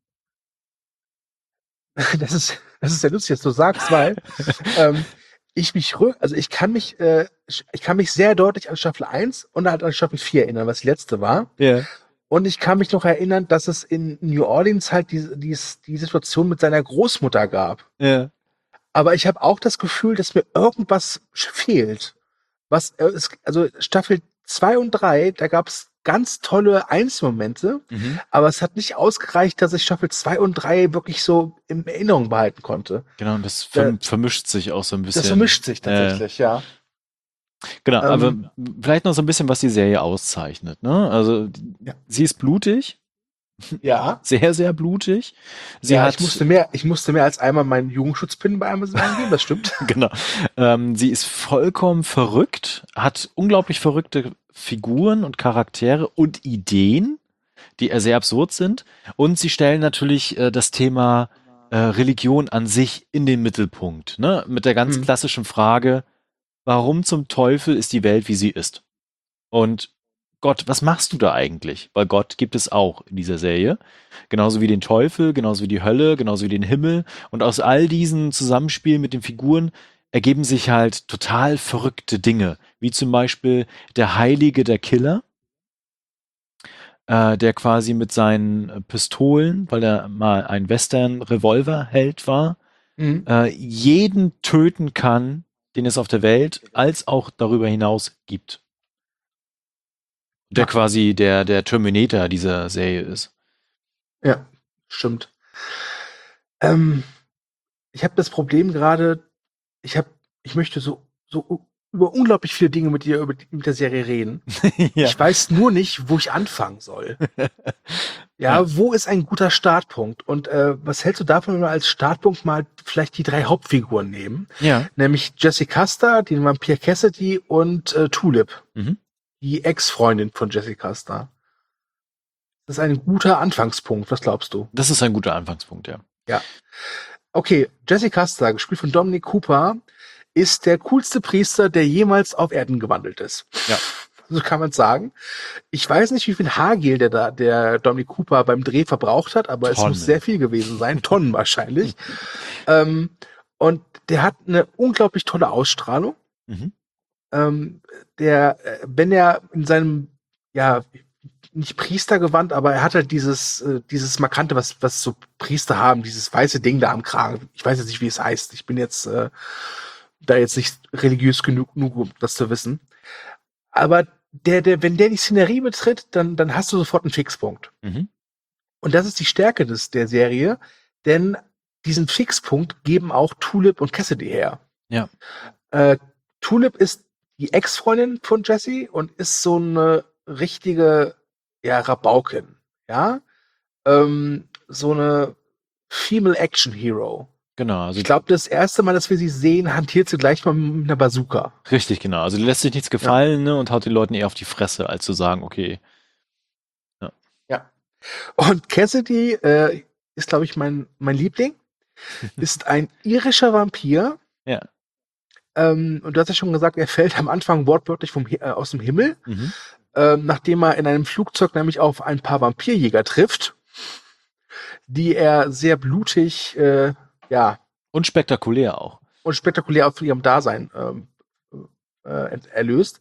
Das ist, das ist ja lustig, dass du sagst, weil ähm, ich mich rück, also ich kann mich, äh, ich kann mich sehr deutlich an Staffel eins und halt an Staffel vier erinnern, was die letzte war. Ja. Und ich kann mich noch erinnern, dass es in New Orleans halt die, die, die Situation mit seiner Großmutter gab. Ja. Aber ich habe auch das Gefühl, dass mir irgendwas fehlt. Was, äh, es, also Staffel zwei und drei, da gab es ganz tolle Einzelmomente, Mhm. aber es hat nicht ausgereicht, dass ich Staffel zwei und drei wirklich so in Erinnerung behalten konnte. Genau, und das Da- verm vermischt sich auch so ein bisschen. Das vermischt sich Äh, tatsächlich, ja. Genau, Ähm, aber vielleicht noch so ein bisschen, was die Serie auszeichnet. Ne? Also Ja. sie ist blutig, Ja. sehr, sehr blutig. Sie ja, hat, ich musste mehr, ich musste mehr als einmal meinen Jugendschutzpin bei Amazon eingeben, das stimmt. genau, ähm, sie ist vollkommen verrückt, hat unglaublich verrückte Figuren und Charaktere und Ideen, die äh, sehr absurd sind. Und sie stellen natürlich äh, das Thema äh, Religion an sich in den Mittelpunkt. Ne? Mit der ganz Hm. klassischen Frage, warum zum Teufel ist die Welt, wie sie ist? Und Gott, was machst du da eigentlich? Weil Gott gibt es auch in dieser Serie. Genauso wie den Teufel, genauso wie die Hölle, genauso wie den Himmel. Und aus all diesen Zusammenspielen mit den Figuren ergeben sich halt total verrückte Dinge. Wie zum Beispiel der Heilige der Killer, äh, der quasi mit seinen äh, Pistolen, weil er mal ein Western-Revolver-Held war, Mhm. äh, jeden töten kann, den es auf der Welt als auch darüber hinaus gibt. Der Ja. quasi der, der Terminator dieser Serie ist. Ja, stimmt. Ähm, ich habe das Problem gerade, ich habe, ich möchte so, so über unglaublich viele Dinge mit dir über die, mit der Serie reden. Ja. Ich weiß nur nicht, wo ich anfangen soll. Ja, Ja. wo ist ein guter Startpunkt? Und äh, was hältst du davon, wenn wir als Startpunkt mal vielleicht die drei Hauptfiguren nehmen? Ja. Nämlich Jesse Custer, den Vampir Cassidy und äh, Tulip, Mhm. die Ex-Freundin von Jesse Custer. Das ist ein guter Anfangspunkt. Was glaubst du? Das ist ein guter Anfangspunkt, ja. Ja. Okay, Jesse Custer, gespielt von Dominic Cooper, ist der coolste Priester, der jemals auf Erden gewandelt ist. Ja. So kann man sagen. Ich weiß nicht, wie viel Haargel der da, der Dominic Cooper beim Dreh verbraucht hat, aber es Tonnen. muss sehr viel gewesen sein. Tonnen wahrscheinlich. ähm, und der hat eine unglaublich tolle Ausstrahlung. Mhm. Ähm, der, äh, wenn er in seinem, ja, nicht Priestergewand, aber er hat halt dieses, äh, dieses Markante, was, was so Priester haben, dieses weiße Ding da am Kragen. Ich weiß jetzt nicht, wie es heißt. Ich bin jetzt äh, da jetzt nicht religiös genug, genug, um das zu wissen. Aber der, der, wenn der die Szenerie betritt, dann, dann hast du sofort einen Fixpunkt. Mhm. Und das ist die Stärke des, der Serie, denn diesen Fixpunkt geben auch Tulip und Cassidy her. Ja. Äh, Tulip ist die Ex-Freundin von Jesse und ist so eine richtige, ja, Rabaukin, ja, ähm, so eine Female Action Hero. Genau, also Ich glaube, das erste Mal, dass wir sie sehen, hantiert sie gleich mal mit einer Bazooka. richtig, genau. Also die lässt sich nichts gefallen, ne, und haut den Leuten eher auf die Fresse, als zu sagen, okay. Ja. Und Cassidy äh, ist, glaube ich, mein, mein Liebling. Ist ein irischer Vampir. Ja. Ähm, und du hast ja schon gesagt, er fällt am Anfang wortwörtlich vom, Hi- äh, aus dem Himmel, Mhm. ähm, nachdem er in einem Flugzeug nämlich auf ein paar Vampirjäger trifft, die er sehr blutig, äh, ja, Und spektakulär auch. und spektakulär auf ihrem Dasein ähm, äh, ent- erlöst.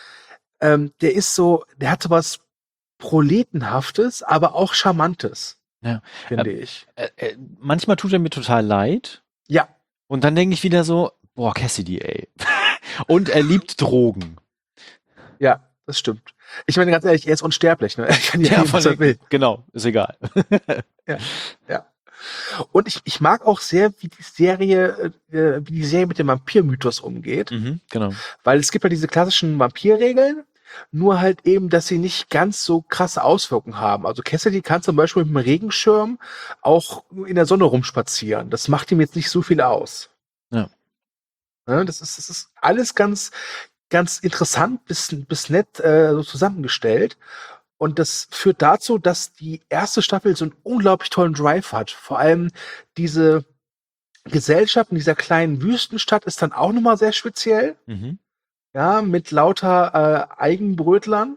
Ähm, der ist so, der hat so was Proletenhaftes, aber auch Charmantes, Ja. finde ich. Äh, äh, manchmal tut er mir total leid. Ja, Und dann denke ich wieder so, boah, Cassidy, ey. Und er liebt Drogen. ja, das stimmt. Ich meine ganz ehrlich, er ist unsterblich, ne? Er kann ja, nehmen, was er von, will. genau, ist egal. Ja, ja. Und ich, ich mag auch sehr, wie die Serie, äh, wie die Serie mit dem Vampirmythos umgeht, Mhm, genau. weil es gibt ja diese klassischen Vampirregeln, nur halt eben, dass sie nicht ganz so krasse Auswirkungen haben. Also Cassidy kann zum Beispiel mit einem Regenschirm auch in der Sonne rumspazieren. Das macht ihm jetzt nicht so viel aus. Ja. Ne, das ist, das ist alles ganz, ganz interessant bis, bis nett äh, so zusammengestellt. Und das führt dazu, dass die erste Staffel so einen unglaublich tollen Drive hat. Vor allem diese Gesellschaft in dieser kleinen Wüstenstadt ist dann auch nochmal sehr speziell. Mhm. Ja, mit lauter äh, Eigenbrötlern.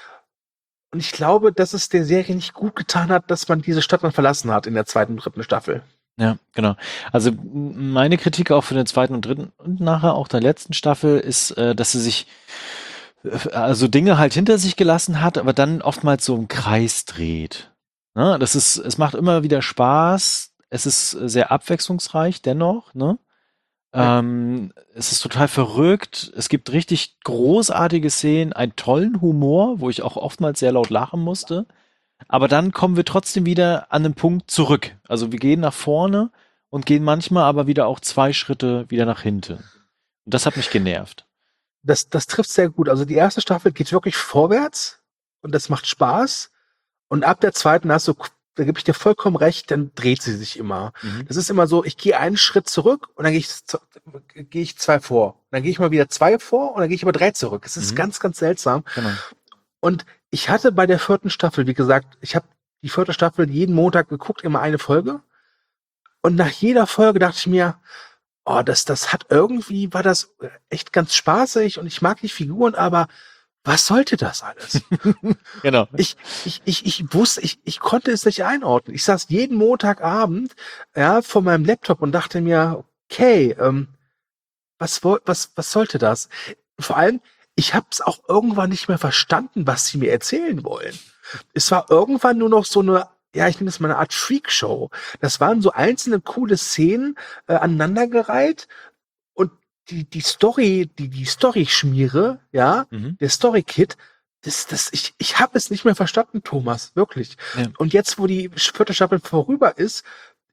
Und ich glaube, dass es der Serie nicht gut getan hat, dass man diese Stadt dann verlassen hat in der zweiten und dritten Staffel. Ja, genau. Also m- meine Kritik auch für den zweiten und dritten und nachher auch der letzten Staffel ist, äh, dass sie sich äh, also Dinge halt hinter sich gelassen hat, aber dann oftmals so im Kreis dreht. Ne? Das ist, es macht immer wieder Spaß. Es ist äh, sehr abwechslungsreich dennoch, ne? Ja. Ähm, es ist total verrückt. Es gibt richtig großartige Szenen, einen tollen Humor, wo ich auch oftmals sehr laut lachen musste. Aber dann kommen wir trotzdem wieder an den Punkt zurück. Also wir gehen nach vorne und gehen manchmal aber wieder auch zwei Schritte wieder nach hinten. Und das hat mich genervt. Das, das trifft sehr gut. Also die erste Staffel geht wirklich vorwärts und das macht Spaß. Und ab der zweiten hast du, da gebe ich dir vollkommen recht, dann dreht sie sich immer. Mhm. Das ist immer so, ich gehe einen Schritt zurück und dann gehe ich, z- gehe ich zwei vor. Dann gehe ich mal wieder zwei vor und dann gehe ich aber drei zurück. Es ist Mhm. ganz, ganz seltsam. Genau. Und ich hatte bei der vierten Staffel, wie gesagt, ich habe die vierte Staffel jeden Montag geguckt, immer eine Folge. Und nach jeder Folge dachte ich mir, oh, das, das hat irgendwie, war das echt ganz spaßig und ich mag die Figuren, aber was sollte das alles? Genau. Ich, ich, ich, ich wusste, ich, ich konnte es nicht einordnen. Ich saß jeden Montagabend, ja, vor meinem Laptop und dachte mir, okay, ähm, was, woll- was, was sollte das? Vor allem, ich habe es auch irgendwann nicht mehr verstanden, was sie mir erzählen wollen. Es war irgendwann nur noch so eine, ja, ich nenne es mal eine Art Freakshow. Das waren so einzelne coole Szenen äh, aneinandergereiht und die, die Story, die, die Story-Schmiere, ja, Mhm. der Story-Kit, das, das, ich, ich habe es nicht mehr verstanden, Thomas, wirklich. Ja. Und jetzt, wo die vierte Staffel vorüber ist,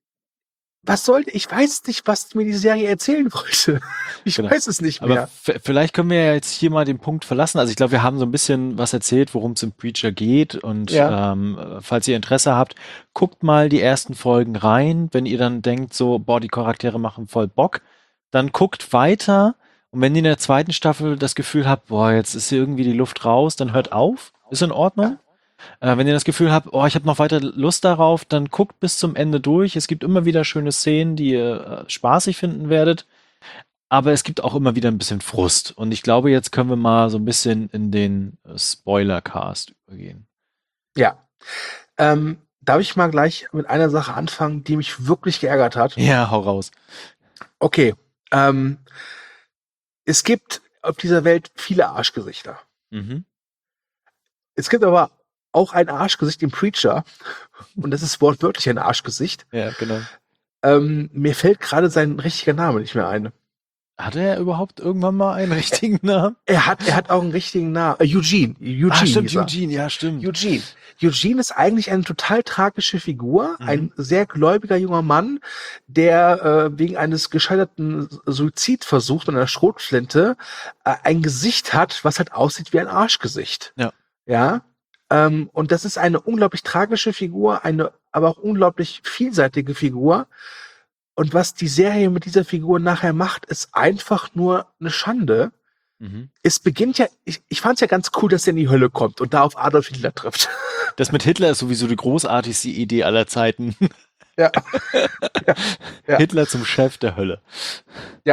was sollte, ich weiß nicht, was mir die Serie erzählen wollte. Ich Genau. weiß es nicht Aber mehr. f- vielleicht können wir ja jetzt hier mal den Punkt verlassen. Also ich glaube, wir haben so ein bisschen was erzählt, worum es im Preacher geht. Und Ja. ähm, falls ihr Interesse habt, guckt mal die ersten Folgen rein. Wenn ihr dann denkt, so, boah, die Charaktere machen voll Bock, dann guckt weiter. Und wenn ihr in der zweiten Staffel das Gefühl habt, boah, jetzt ist hier irgendwie die Luft raus, dann hört auf. Ist in Ordnung. Äh, wenn ihr das Gefühl habt, oh, ich habe noch weiter Lust darauf, dann guckt bis zum Ende durch. Es gibt immer wieder schöne Szenen, die ihr äh, spaßig finden werdet. Aber es gibt auch immer wieder ein bisschen Frust. Und ich glaube, jetzt können wir mal so ein bisschen in den äh, Spoiler-Cast übergehen. Ja. Ähm, darf ich mal gleich mit einer Sache anfangen, die mich wirklich geärgert hat? Ja, hau raus. Okay. Ähm, es gibt auf dieser Welt viele Arschgesichter. Mhm. Es gibt aber auch ein Arschgesicht im Preacher. Und das ist wortwörtlich ein Arschgesicht. Ja, genau. Ähm, mir fällt gerade sein richtiger Name nicht mehr ein. Hatte er überhaupt irgendwann mal einen richtigen Namen? Er hat, er hat auch einen richtigen Namen. Äh, Eugene. Eugene ah, stimmt, hieß er. Eugene, ja, stimmt. Eugene. Eugene ist eigentlich eine total tragische Figur, Mhm. ein sehr gläubiger junger Mann, der äh, wegen eines gescheiterten Suizidversuchs mit einer Schrotflinte äh, ein Gesicht hat, was halt aussieht wie ein Arschgesicht. Ja. Ja. Ähm, und das ist eine unglaublich tragische Figur, eine aber auch unglaublich vielseitige Figur. Und was die Serie mit dieser Figur nachher macht, ist einfach nur eine Schande. Mhm. Es beginnt ja, ich, ich fand es ja ganz cool, dass er in die Hölle kommt und da auf Adolf Hitler trifft. Das mit Hitler ist sowieso die großartigste Idee aller Zeiten. Ja. ja. Ja. Hitler zum Chef der Hölle. Ja.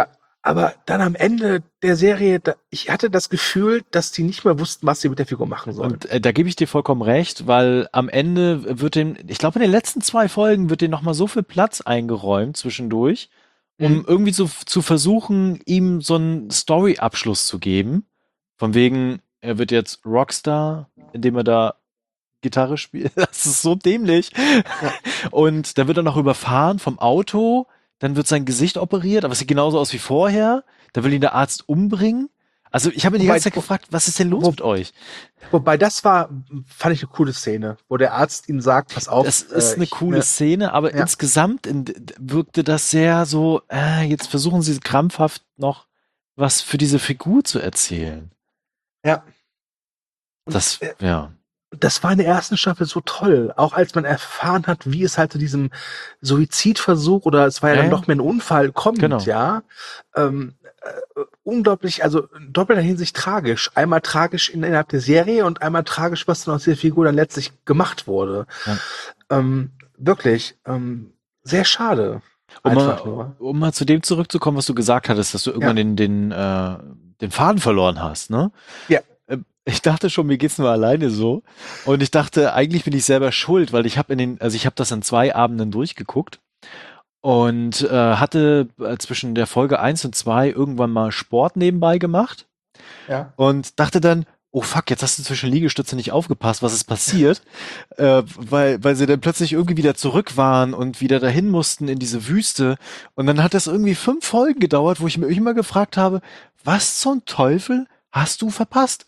aber dann am Ende der Serie, da, ich hatte das Gefühl, dass die nicht mehr wussten, was sie mit der Figur machen sollen. Und äh, da gebe ich dir vollkommen recht, weil am Ende wird dem, ich glaube in den letzten zwei Folgen wird dem nochmal so viel Platz eingeräumt zwischendurch, um Mhm. irgendwie zu, zu versuchen, ihm so einen Story-Abschluss zu geben. Von wegen, er wird jetzt Rockstar, indem er da Gitarre spielt. Das ist so dämlich. Ja. Und da wird er noch überfahren vom Auto, dann wird sein Gesicht operiert, aber es sieht genauso aus wie vorher. Da will ihn der Arzt umbringen. Also ich habe mich die Wobei- ganze Zeit gefragt, was ist denn los wo- mit euch? Wobei das war, fand ich eine coole Szene, wo der Arzt ihm sagt, pass auf. Das ist äh, eine ich- coole ne, Szene, aber Ja. insgesamt in, wirkte das sehr so, äh, jetzt versuchen sie krampfhaft noch was für diese Figur zu erzählen. Ja. Und, Das, äh, ja. das war in der ersten Staffel so toll, auch als man erfahren hat, wie es halt zu diesem Suizidversuch oder es war ja, Ja, dann ja. doch mehr ein Unfall kommt, Genau. ja. Ähm, äh, unglaublich, also in doppelter Hinsicht tragisch. Einmal tragisch in, innerhalb der Serie und einmal tragisch, was dann aus der Figur dann letztlich gemacht wurde. Ja. Ähm, wirklich, ähm, sehr schade. Um Einfach mal, nur. um mal zu dem zurückzukommen, was du gesagt hattest, dass du irgendwann Ja. den, den, äh, den Faden verloren hast, ne? Ja. Äh, Ich dachte schon, mir geht's nur alleine so. Und ich dachte, eigentlich bin ich selber schuld, weil ich habe in den, also ich habe das an zwei Abenden durchgeguckt und äh, hatte äh, zwischen der Folge eins und zwei irgendwann mal Sport nebenbei gemacht Ja. und dachte dann, oh fuck, jetzt hast du zwischen Liegestütze nicht aufgepasst, was ist passiert? äh, weil, weil sie dann plötzlich irgendwie wieder zurück waren und wieder dahin mussten in diese Wüste. Und dann hat das irgendwie fünf Folgen gedauert, wo ich mir immer gefragt habe, was zum Teufel hast du verpasst?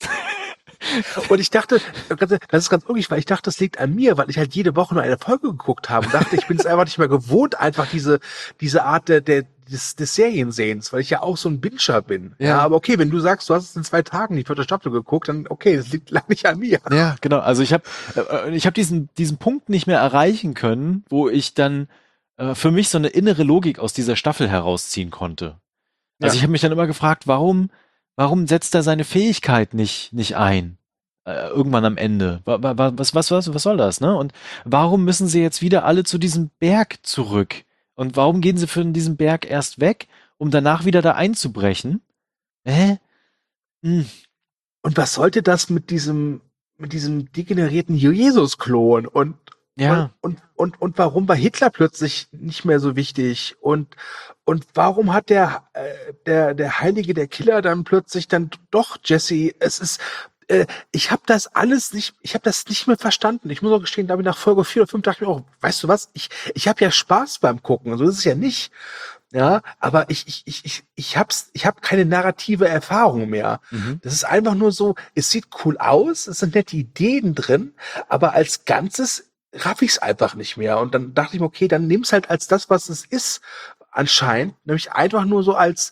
Und ich dachte, das ist ganz unglücklich, weil ich dachte, das liegt an mir, weil ich halt jede Woche nur eine Folge geguckt habe und dachte, ich bin es einfach nicht mehr gewohnt, einfach diese, diese Art der, der, des, des Seriensehens, weil ich ja auch so ein Binscher bin. Ja. Ja. aber okay, wenn du sagst, du hast es in zwei Tagen die vierte Staffel geguckt, dann okay, das liegt lag nicht an mir. Ja, genau. Also ich habe äh, ich habe diesen diesen Punkt nicht mehr erreichen können, wo ich dann äh, für mich so eine innere Logik aus dieser Staffel herausziehen konnte. Also Ja. ich habe mich dann immer gefragt, warum warum setzt er seine Fähigkeit nicht nicht ein? Äh, irgendwann am Ende. Wa- wa- wa- Was was was was soll das, ne? Und warum müssen sie jetzt wieder alle zu diesem Berg zurück? Und warum gehen sie von diesem Berg erst weg, um danach wieder da einzubrechen? Hä? Hm. Und was sollte das mit diesem, mit diesem degenerierten Jesus-Klon und Ja. Und, und, und warum war Hitler plötzlich nicht mehr so wichtig? Und, und warum hat der, äh, der, der Heilige, der Killer dann plötzlich dann doch Jesse? Es ist, äh, ich habe das alles nicht, ich habe das nicht mehr verstanden. Ich muss auch gestehen, da bin ich nach Folge vier oder fünf dachte ich mir auch, weißt du was? Ich, ich habe ja Spaß beim Gucken. So ist es ja nicht. Ja, aber ich, ich, ich, ich, ich hab's, ich habe keine narrative Erfahrung mehr. Mhm. Das ist einfach nur so, es sieht cool aus, es sind nette Ideen drin, aber als Ganzes raff ich es einfach nicht mehr. Und dann dachte ich mir, okay, dann nimm's halt als das, was es ist, anscheinend, nämlich einfach nur so als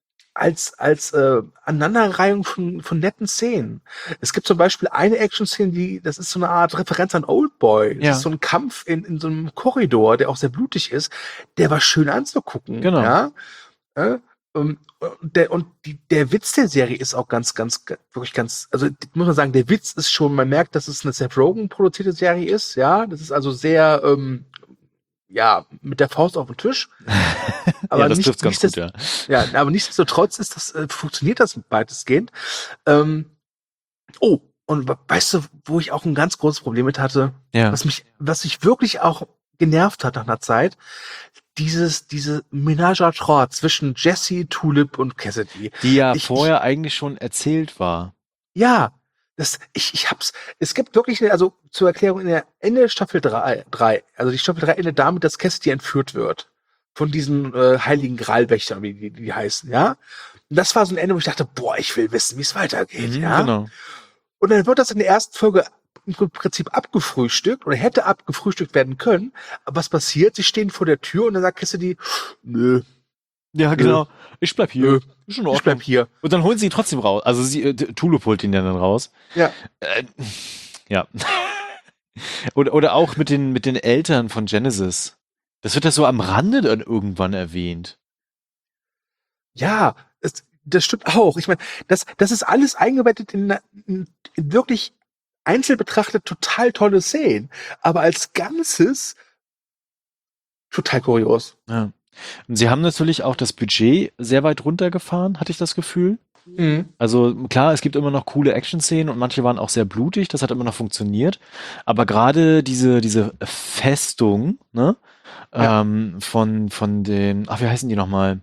als als äh, Aneinanderreihung von von netten Szenen. Es gibt zum Beispiel eine Action-Szene, die das ist so eine Art Referenz an Oldboy. Das Ja. ist so ein Kampf in in so einem Korridor, der auch sehr blutig ist. Der war schön anzugucken. Genau. Ja. Äh, ähm, und der und die, der Witz der Serie ist auch ganz ganz ga- wirklich ganz, also muss man sagen, der Witz ist schon, man merkt, dass es eine Seth Rogen produzierte Serie ist. Ja, das ist also sehr ähm, ja, mit der Faust auf den Tisch. Aber ja, das nicht- trifft's ganz nicht gut, ja. Ja, aber nichtsdestotrotz ist das, äh, funktioniert das weitestgehend. Ähm, oh, und we- weißt du, wo ich auch ein ganz großes Problem mit hatte, Ja. was mich, was mich wirklich auch genervt hat nach einer Zeit, dieses, diese Ménage à trois zwischen Jesse, Tulip und Cassidy. Die ja Ich- vorher eigentlich schon erzählt war. Ja, das, ich, ich hab's, es gibt wirklich, eine, also zur Erklärung, in der Ende Staffel drei, drei, also die Staffel drei endet damit, dass Cassidy entführt wird. Von diesen äh, heiligen Gralwächtern, wie die, die heißen, ja. Und das war so ein Ende, wo ich dachte, boah, ich will wissen, wie es weitergeht, Mhm, ja. Genau. Und dann wird das in der ersten Folge im Prinzip abgefrühstückt oder hätte abgefrühstückt werden können. Aber was passiert? Sie stehen vor der Tür und dann sagt Cassidy, nö, Ja, genau. Ich bleib hier. nö, Ist in ich Ordnung. bleib hier. Und dann holen sie ihn trotzdem raus. Also sie, äh, Tulip holt ihn ja dann raus. Ja. Äh, ja. oder, oder auch mit den, mit den Eltern von Genesis. Das wird ja so am Rande dann irgendwann erwähnt. Ja, es, das stimmt auch. Ich meine, das, das ist alles eingebettet in, in, in wirklich einzeln betrachtet total tolle Szenen. Aber als Ganzes total kurios. Ja. Und sie haben natürlich auch das Budget sehr weit runtergefahren, hatte ich das Gefühl. Mhm. Also klar, es gibt immer noch coole Action-Szenen und manche waren auch sehr blutig, das hat immer noch funktioniert. Aber gerade diese, diese Festung, ne, Ja. ähm, von, von den, ach, wie heißen die nochmal?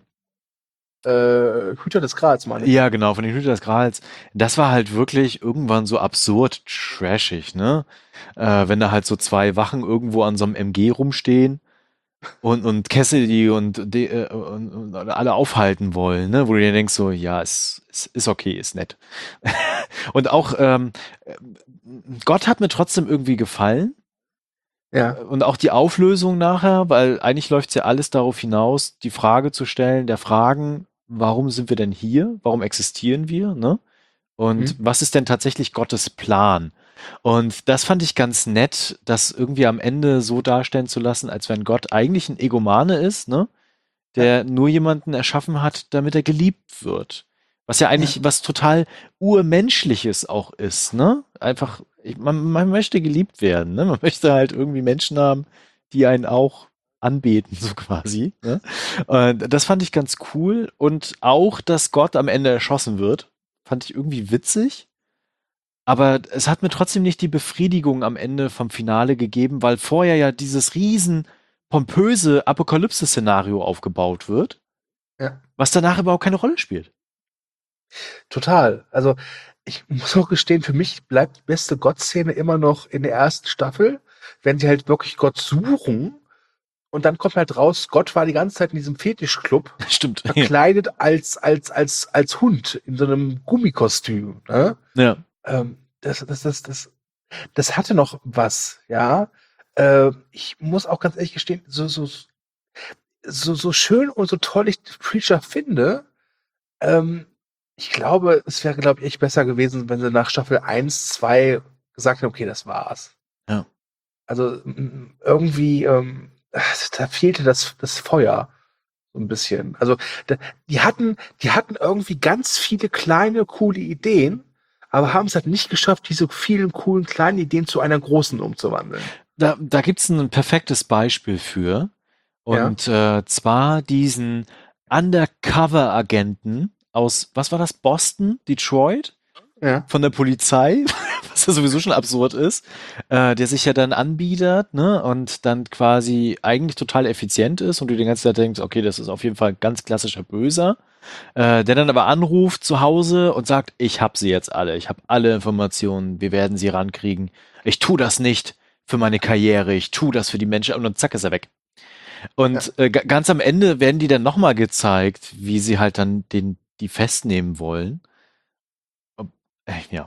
Äh, Hüter des Grals, meine ich. Ja, genau, von den Hüter des Grals. Das war halt wirklich irgendwann so absurd trashig, ne? Äh, wenn da halt so zwei Wachen irgendwo an so einem M G rumstehen und, und Cassidy und, die, äh, und, und alle aufhalten wollen, ne? Wo du dir denkst so, ja, es, es ist okay, ist nett. Und auch ähm, Gott hat mir trotzdem irgendwie gefallen. Ja. Und auch die Auflösung nachher, weil eigentlich läuft es ja alles darauf hinaus, die Frage zu stellen, der Fragen, warum sind wir denn hier? Warum existieren wir? Ne? Und Mhm. was ist denn tatsächlich Gottes Plan? Und das fand ich ganz nett, das irgendwie am Ende so darstellen zu lassen, als wenn Gott eigentlich ein Egomane ist, ne? Der nur jemanden erschaffen hat, damit er geliebt wird. Was ja eigentlich Ja. was total Urmenschliches auch ist, ne? Einfach, ich, man, man möchte geliebt werden, ne? Man möchte halt irgendwie Menschen haben, die einen auch anbeten, so quasi. Ne? Und das fand ich ganz cool. Und auch, dass Gott am Ende erschossen wird, fand ich irgendwie witzig. Aber es hat mir trotzdem nicht die Befriedigung am Ende vom Finale gegeben, weil vorher ja dieses riesen pompöse Apokalypse-Szenario aufgebaut wird, Ja. was danach überhaupt keine Rolle spielt. Total. Also ich muss auch gestehen, für mich bleibt die beste Gott-Szene immer noch in der ersten Staffel, wenn sie halt wirklich Gott suchen und dann kommt halt raus, Gott war die ganze Zeit in diesem Fetischclub Stimmt. verkleidet als als als als Hund in so einem Gummikostüm. Ne? Ja. Ähm, das das das das das hatte noch was, ja. Äh, ich muss auch ganz ehrlich gestehen, so so so so schön und so toll ich Preacher finde. Ähm, ich glaube, es wäre, glaube ich, echt besser gewesen, wenn sie nach Staffel eins, zwei gesagt haben, okay, das war's. Ja. Also m- irgendwie, ähm, da fehlte das, das Feuer so ein bisschen. Also da, die hatten, die hatten irgendwie ganz viele kleine, coole Ideen, aber haben es halt nicht geschafft, diese vielen coolen kleinen Ideen zu einer großen umzuwandeln. Da, da gibt's ein perfektes Beispiel für. Ja, Und äh, zwar diesen Undercover-Agenten aus, was war das, Boston, Detroit, ja, von der Polizei, was ja sowieso schon absurd ist, äh, der sich ja dann anbietet, ne, und dann quasi eigentlich total effizient ist und du die ganze Zeit denkst, okay, das ist auf jeden Fall ein ganz klassischer Böser, äh, der dann aber anruft zu Hause und sagt, ich hab sie jetzt alle, ich habe alle Informationen, wir werden sie rankriegen, ich tu das nicht für meine Karriere, ich tu das für die Menschen und dann zack ist er weg. ja, Und äh, ga- ganz am Ende werden die dann nochmal gezeigt, wie sie halt dann den, die festnehmen wollen. Ob- äh, Ja.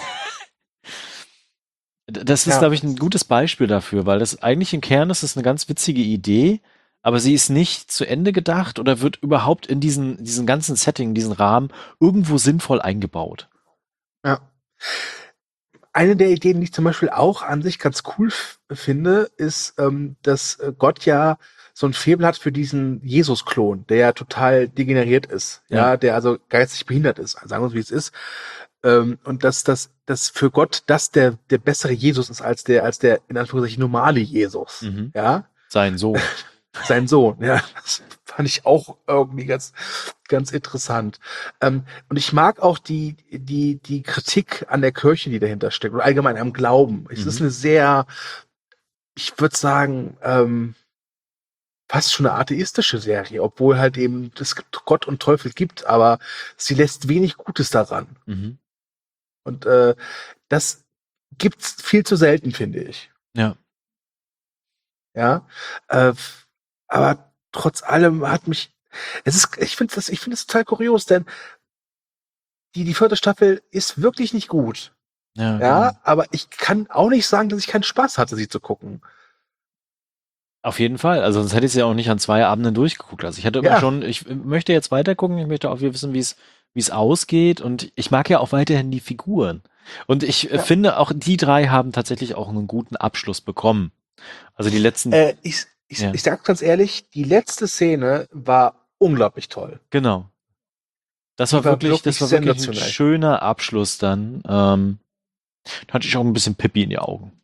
D- Das ist, ja. glaube ich, ein gutes Beispiel dafür, weil das eigentlich im Kern ist es eine ganz witzige Idee, aber sie ist nicht zu Ende gedacht oder wird überhaupt in diesen, diesen ganzen Setting, diesen Rahmen irgendwo sinnvoll eingebaut. Ja. Eine der Ideen, die ich zum Beispiel auch an sich ganz cool f- finde, ist, ähm, dass äh, Gott ja so ein Faible hat für diesen Jesus-Klon, der ja total degeneriert ist, ja, Ja. der also geistig behindert ist, sagen wir es, wie es ist. Ähm, und dass, dass, dass für Gott das der, der bessere Jesus ist als der, als der, in Anführungszeichen, normale Jesus, Mhm. ja. Sein Sohn. Sein Sohn, ja, das fand ich auch irgendwie ganz, ganz interessant. Ähm, und ich mag auch die, die, die Kritik an der Kirche, die dahinter steckt, oder allgemein am Glauben. Es ist Mhm. eine sehr, ich würde sagen, ähm, fast schon eine atheistische Serie, obwohl halt eben es Gott und Teufel gibt, aber sie lässt wenig Gutes daran. Mhm. Und äh, das gibt's viel zu selten, finde ich. Ja. Ja, äh, aber trotz allem hat mich, es ist, ich finde das, ich finde es total kurios, denn die, die vierte Staffel ist wirklich nicht gut. Ja, Ja, genau. aber ich kann auch nicht sagen, dass ich keinen Spaß hatte, sie zu gucken. Auf jeden Fall. Also sonst hätte ich es ja auch nicht an zwei Abenden durchgeguckt. Also ich hatte immer Ja, schon, ich möchte jetzt weiter gucken, ich möchte auch wissen, wie es, wie es ausgeht. Und ich mag ja auch weiterhin die Figuren. Und ich äh, ja. finde, auch die drei haben tatsächlich auch einen guten Abschluss bekommen. Also die letzten, Äh, ich, ich, ja, ich sag ganz ehrlich, die letzte Szene war unglaublich toll. genau. Das Die war war wirklich, das wirklich war wirklich ein sensationell. schöner Abschluss dann. Ähm, da hatte ich auch ein bisschen Pippi in die Augen.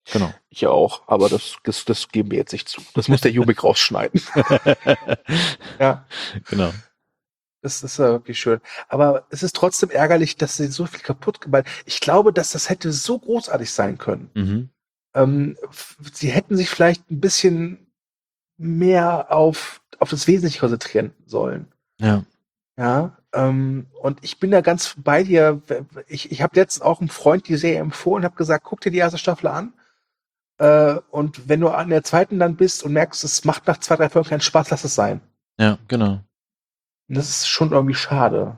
Genau. Ich auch, aber das, das, das geben wir jetzt nicht zu. Das muss der Jubik rausschneiden. Ja, Genau. das ist ja wirklich schön. Aber es ist trotzdem ärgerlich, dass sie so viel kaputt gemacht. Ich glaube, dass das hätte so großartig sein können. Mhm. Ähm, f- sie hätten sich vielleicht ein bisschen mehr auf, auf das Wesentliche konzentrieren sollen. Ja. Ja, ähm, und ich bin da ganz bei dir. Ich, ich habe jetzt auch einem Freund die Serie empfohlen, habe gesagt, guck dir die erste Staffel an. Äh, und wenn du an der zweiten dann bist und merkst, es macht nach zwei, drei Folgen keinen Spaß, lass es sein. Ja, genau. Und das ist schon irgendwie schade.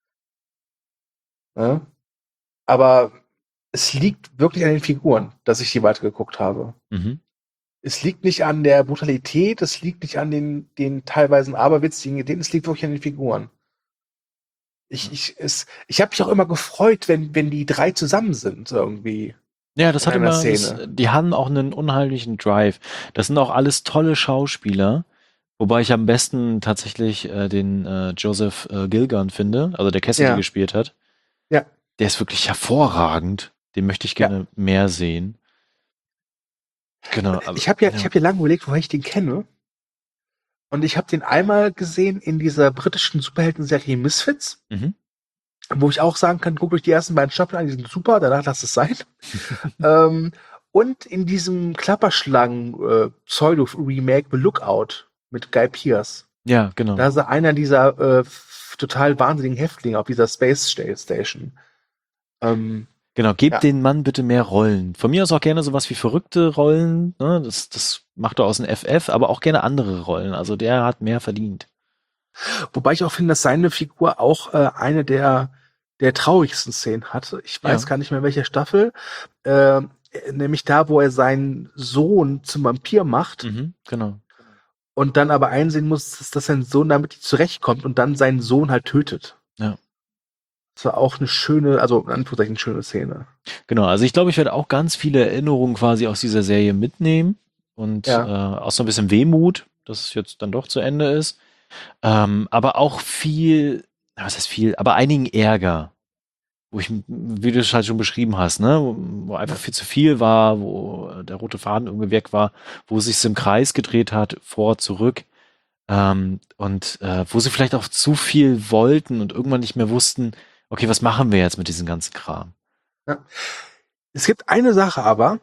Ne? Aber es liegt wirklich an den Figuren, dass ich die weitergeguckt habe. Mhm. Es liegt nicht an der Brutalität, es liegt nicht an den, den teilweise aberwitzigen Ideen, es liegt wirklich an den Figuren. Ich, ich, es, ich habe mich auch immer gefreut, wenn, wenn die drei zusammen sind, irgendwie. Ja, das In hat einer immer, das, Szene. die haben auch einen unheimlichen Drive. Das sind auch alles tolle Schauspieler, wobei ich am besten tatsächlich äh, den äh, Joseph äh, Gilgun finde, also der Cassidy Ja. gespielt hat. Ja. Der ist wirklich hervorragend. Den möchte ich gerne mehr sehen. Genau. Aber, Ich habe ja, ich habe ja lange überlegt, woher ich den kenne. Und ich habe den einmal gesehen in dieser britischen Superhelden-Serie Misfits, Mhm. wo ich auch sagen kann, guckt euch die ersten beiden Staffeln an, die sind super, danach lasst es sein. ähm, und in diesem Klapperschlangen-Pseudo-Remake The Lookout mit Guy Pearce. Ja, genau. Da ist er einer dieser äh, f- total wahnsinnigen Häftlinge auf dieser Space Sta- Station. Ähm, Genau, gebt Ja. den Mann bitte mehr Rollen. Von mir aus auch gerne sowas wie verrückte Rollen, ne? Das, das macht er aus dem F F, aber auch gerne andere Rollen. Also der hat mehr verdient. wobei ich auch finde, dass seine Figur auch äh, eine der, der traurigsten Szenen hatte. Ich weiß Ja. gar nicht mehr, welche Staffel. Äh, nämlich da, wo er seinen Sohn zum Vampir macht Mhm, genau. und dann aber einsehen muss, dass, dass sein Sohn damit nicht zurechtkommt und dann seinen Sohn halt tötet. Ja. Das war auch eine schöne, also in Anführungszeichen eine schöne Szene. Genau, also ich glaube, ich werde auch ganz viele Erinnerungen quasi aus dieser Serie mitnehmen und Ja. äh, auch so ein bisschen Wehmut, dass es jetzt dann doch zu Ende ist. Ähm, aber auch viel, na, was heißt viel, aber einigen Ärger, wo ich, wie du es halt schon beschrieben hast, ne, wo, wo einfach viel zu viel war, wo der rote Faden irgendwie weg war, wo es sich im Kreis gedreht hat, vor, zurück. Ähm, und äh, wo sie vielleicht auch zu viel wollten und irgendwann nicht mehr wussten, okay, was machen wir jetzt mit diesem ganzen Kram? Es gibt eine Sache aber,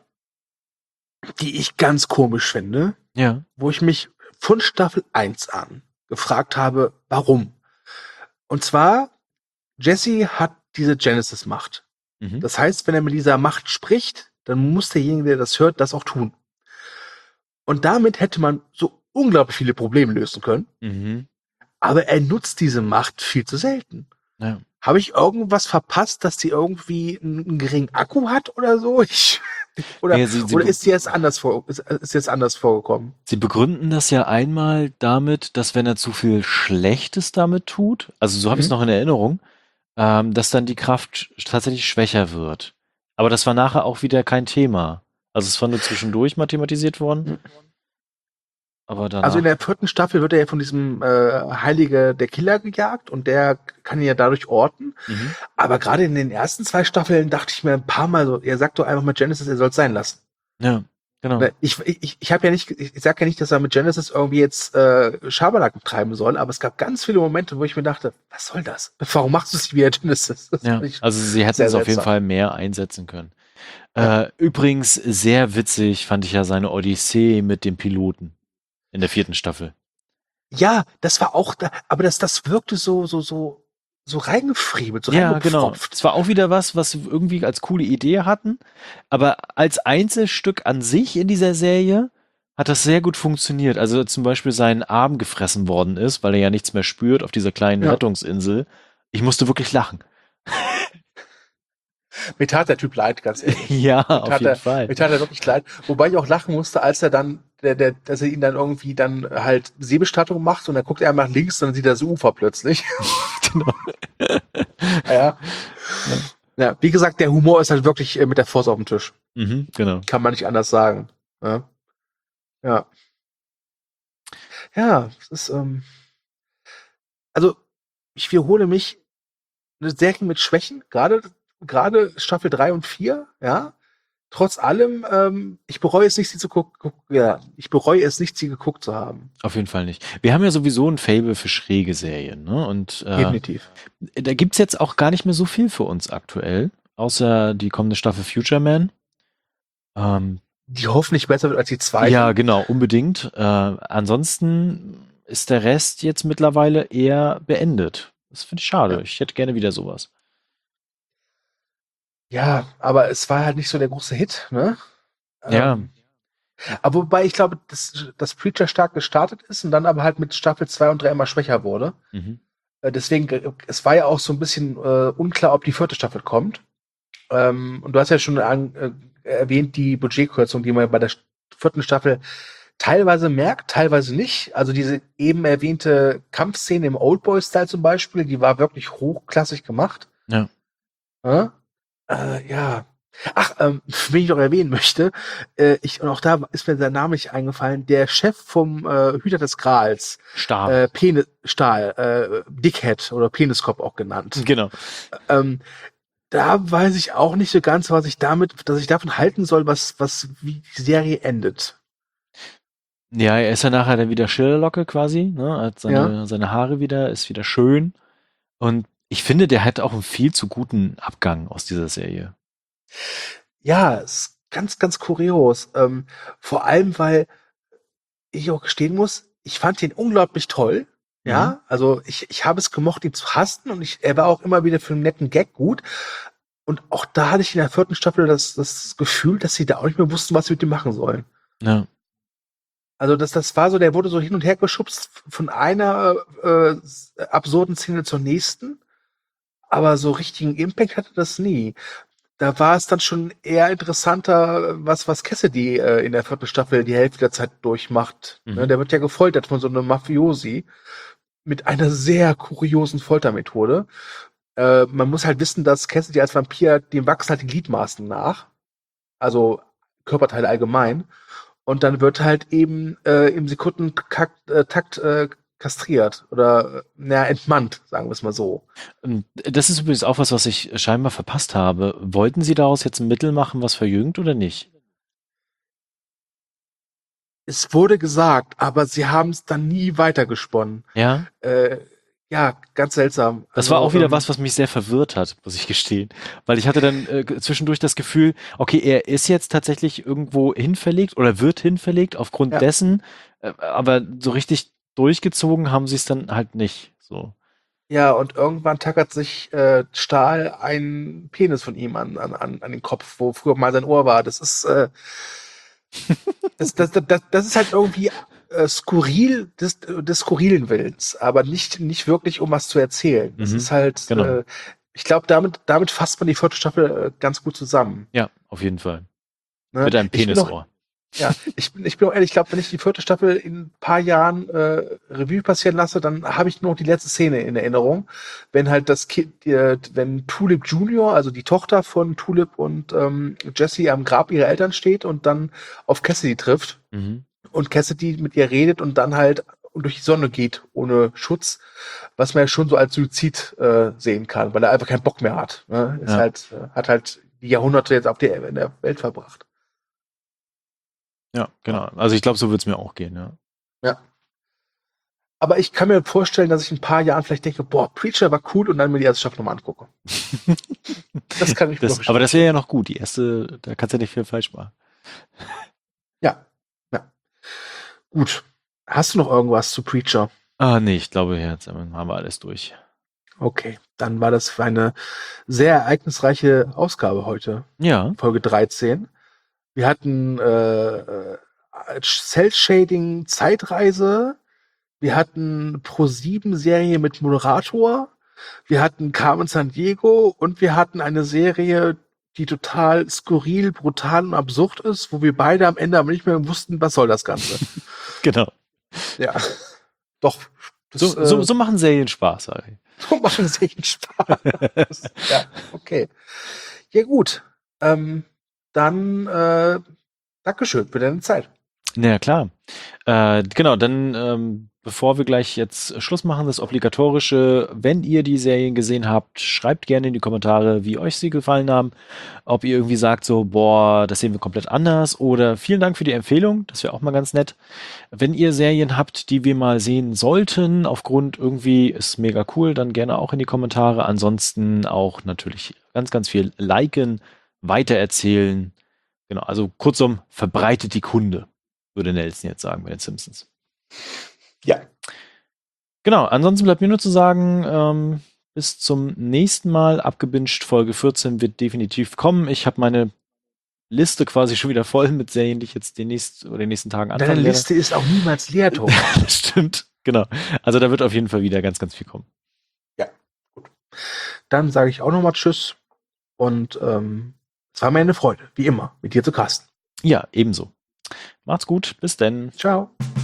die ich ganz komisch finde, Ja. wo ich mich von Staffel eins an gefragt habe, warum? Und zwar, Jesse hat diese Genesis-Macht. Mhm. Das heißt, wenn er mit dieser Macht spricht, dann muss derjenige, der das hört, das auch tun. Und damit hätte man so unglaublich viele Probleme lösen können. Mhm. Aber er nutzt diese Macht viel zu selten. Ja. Habe ich irgendwas verpasst, dass die irgendwie einen, einen geringen Akku hat oder so? Ich, oder Ja, sie- sie- oder ist die jetzt anders vor, ist, ist jetzt anders vorgekommen? Sie begründen das ja einmal damit, dass wenn er zu viel Schlechtes damit tut, also so habe ich es Mhm. noch in Erinnerung, ähm, dass dann die Kraft sch- tatsächlich schwächer wird. Aber das war nachher auch wieder kein Thema. Also es war nur zwischendurch mal thematisiert worden. Aber danach. Also in der vierten Staffel wird er ja von diesem äh, Heilige der Killer gejagt und der kann ihn ja dadurch orten. Mhm. Aber gerade in den ersten zwei Staffeln dachte ich mir ein paar Mal so, er sagt doch einfach mit Genesis, er soll es sein lassen. Ja, genau. Ne, Ich, ich, ich habe ja nicht, ich sag ja nicht, dass er mit Genesis irgendwie jetzt äh, Schabernack treiben soll, aber es gab ganz viele Momente, wo ich mir dachte, was soll das? Warum machst du es nicht wie Genesis? Das Ja, fand ich also sie hätten sehr es auf jeden seltsam. Fall mehr einsetzen können. Ja. Äh, übrigens sehr witzig fand ich ja seine Odyssee mit dem Piloten in der vierten Staffel. Ja, das war auch da, aber das, das wirkte so, so, so, so reingefriemelt, so Ja, genau. reingepfropft. Es war auch wieder was, was wir irgendwie als coole Idee hatten, aber als Einzelstück an sich in dieser Serie hat das sehr gut funktioniert. Also zum Beispiel sein Arm gefressen worden ist, weil er ja nichts mehr spürt auf dieser kleinen Ja. Rettungsinsel. Ich musste wirklich lachen. Mir tat der Typ leid, ganz ehrlich. Ja, Mir auf tat, jeden er, Fall. mir tat er wirklich leid. Wobei ich auch lachen musste, als er dann, der, der, dass er ihn dann irgendwie dann halt Seebestattung macht und dann guckt er nach links und dann sieht er das Ufer plötzlich. Genau. ja. Ja, wie gesagt, der Humor ist halt wirklich äh, mit der Faust auf dem Tisch. Mhm, genau. Kann man nicht anders sagen. Ja. Ja. Ja, es ist, ähm, also, ich wiederhole mich, eine Serie mit Schwächen, gerade, gerade Staffel drei und vier, ja, trotz allem, ähm, ich bereue es nicht, sie zu gucken. Ja, ich bereue es nicht, sie geguckt zu haben. Auf jeden Fall nicht. Wir haben ja sowieso ein Faible für schräge Serien, ne? Und äh, Definitiv. da gibt's jetzt auch gar nicht mehr so viel für uns aktuell, außer die kommende Staffel Future Man. Ähm, Die hoffentlich besser wird als die zweite. ja, genau, unbedingt. Äh, ansonsten ist der Rest jetzt mittlerweile eher beendet. Das finde ich schade. Ja. Ich hätte gerne wieder sowas. Ja, aber es war halt nicht so der große Hit, ne? Ja. Ähm, aber wobei ich glaube, dass, dass Preacher stark gestartet ist und dann aber halt mit Staffel zwei und drei immer schwächer wurde. Mhm. Äh, deswegen, äh, es war ja auch so ein bisschen äh, unklar, ob die vierte Staffel kommt. Ähm, und du hast ja schon an, äh, erwähnt, die Budgetkürzung, die man bei der vierten Staffel teilweise merkt, teilweise nicht. Also diese eben erwähnte Kampfszene im Oldboy-Style zum Beispiel, die war wirklich hochklassig gemacht. Ja. Ja. Äh, ja. Ach, ähm, wen ich noch erwähnen möchte, äh, ich, und auch da ist mir der Name nicht eingefallen, der Chef vom äh, Hüter des Grals, Stahl. äh, Penis, Stahl, äh, Dickhead oder Peniskopf auch genannt. Genau. Ähm, da weiß ich auch nicht so ganz, was ich damit, dass ich davon halten soll, was, was, wie die Serie endet. Ja, er ist ja nachher dann wieder Schillerlocke quasi, ne? Hat seine, Ja. seine Haare wieder, ist wieder schön. Und ich finde, der hat auch einen viel zu guten Abgang aus dieser Serie. Ja, ist ganz, ganz kurios. Ähm, vor allem, weil ich auch gestehen muss, ich fand ihn unglaublich toll. Ja, Mhm. also ich, ich habe es gemocht, ihn zu hassen und ich, er war auch immer wieder für einen netten Gag gut. Und auch da hatte ich in der vierten Staffel das, das Gefühl, dass sie da auch nicht mehr wussten, was sie mit ihm machen sollen. Ja. Also das, das war so, der wurde so hin und her geschubst von einer äh, absurden Szene zur nächsten, aber so richtigen Impact hatte das nie. Da war es dann schon eher interessanter, was, was Cassidy äh, in der vierten Staffel die Hälfte der Zeit durchmacht. Mhm. Ne, der wird ja gefoltert von so einem Mafiosi mit einer sehr kuriosen Foltermethode. Äh, man muss halt wissen, dass Cassidy als Vampir, dem wachsen halt die Gliedmaßen nach. Also Körperteile allgemein. Und dann wird halt eben äh, im Sekundentakt äh, Takt, äh, kastriert oder äh, na, entmannt, sagen wir es mal so. Und das ist übrigens auch was, was ich scheinbar verpasst habe. Wollten Sie daraus jetzt ein Mittel machen, was verjüngt oder nicht? Es wurde gesagt, aber sie haben es dann nie weitergesponnen. Ja? Äh, ja, ganz seltsam. Das Also, war auch wieder ähm, was, was mich sehr verwirrt hat, muss ich gestehen. Weil ich hatte dann äh, zwischendurch das Gefühl, okay, er ist jetzt tatsächlich irgendwo hinverlegt oder wird hinverlegt aufgrund Ja. dessen, äh, aber so richtig durchgezogen haben sie es dann halt nicht. So. Ja, und irgendwann tackert sich äh, Stahl einen Penis von ihm an, an, an an den Kopf, wo früher mal sein Ohr war. Das ist, äh, das, das, das, das ist halt irgendwie äh, skurril des, des skurrilen Willens, aber nicht, nicht wirklich, um was zu erzählen. Das Mhm, ist halt, genau. äh, ich glaube, damit, damit fasst man die vierte Staffel äh, ganz gut zusammen. Ja, auf jeden Fall. Ne? Mit einem Ich bin auch, Penisohr. ja, ich bin, ich bin auch ehrlich, ich glaube, wenn ich die vierte Staffel in ein paar Jahren äh, Revue passieren lasse, dann habe ich nur noch die letzte Szene in Erinnerung. Wenn halt das Kind, äh, wenn Tulip Junior, also die Tochter von Tulip und ähm, Jessie am Grab ihrer Eltern steht und dann auf Cassidy trifft Mhm. und Cassidy mit ihr redet und dann halt durch die Sonne geht ohne Schutz, was man ja schon so als Suizid äh, sehen kann, weil er einfach keinen Bock mehr hat. Ne? Ist Ja. halt, äh, hat halt die Jahrhunderte jetzt auf der, in der Welt verbracht. Ja, genau. Also ich glaube, so wird es mir auch gehen, ja. Ja. Aber ich kann mir vorstellen, dass ich in ein paar Jahren vielleicht denke, boah, Preacher war cool und dann mir die erste Staffel nochmal angucke. Das kann ich mir das, aber das wäre ja noch gut. Die erste, da kannst du ja nicht viel falsch machen. Ja, ja. Gut. Hast du noch irgendwas zu Preacher? Ah, nee, ich glaube, jetzt haben wir alles durch. Okay, dann war das für eine sehr ereignisreiche Ausgabe heute. Ja. Folge dreizehn. Wir hatten äh, äh, Cell-Shading, Zeitreise. Wir hatten Pro sieben Serie mit Moderator. Wir hatten Carmen Sandiego und wir hatten eine Serie, die total skurril, brutal und absurd ist, wo wir beide am Ende aber nicht mehr wussten, was soll das Ganze. Genau. Ja, doch. Das, So, äh, so, so machen Serien Spaß, sag ich. so machen Serien Spaß. Ja, okay. Ja, gut. Ähm, dann äh, Dankeschön für deine Zeit. Na ja, klar. Äh, genau, dann ähm, bevor wir gleich jetzt Schluss machen, das Obligatorische, wenn ihr die Serien gesehen habt, schreibt gerne in die Kommentare, wie euch sie gefallen haben. Ob ihr irgendwie sagt so, boah, das sehen wir komplett anders oder vielen Dank für die Empfehlung, das wäre auch mal ganz nett. Wenn ihr Serien habt, die wir mal sehen sollten, aufgrund irgendwie ist mega cool, dann gerne auch in die Kommentare. Ansonsten auch natürlich ganz, ganz viel liken, weitererzählen. Genau, also kurzum, verbreitet die Kunde, würde Nelson jetzt sagen bei den Simpsons. Ja. Genau, ansonsten bleibt mir nur zu sagen, ähm, bis zum nächsten Mal. Abgebinged Folge vierzehn wird definitiv kommen. Ich habe meine Liste quasi schon wieder voll mit Serien, die ich jetzt den nächsten oder den nächsten Tagen anfangen Deine werde. Liste ist auch niemals leer, Thomas. Das stimmt, genau. Also da wird auf jeden Fall wieder ganz, ganz viel kommen. Ja, gut. Dann sage ich auch nochmal Tschüss und ähm, es war mir eine Freude, wie immer, mit dir zu casten. Ja, ebenso. Macht's gut, bis denn. Ciao.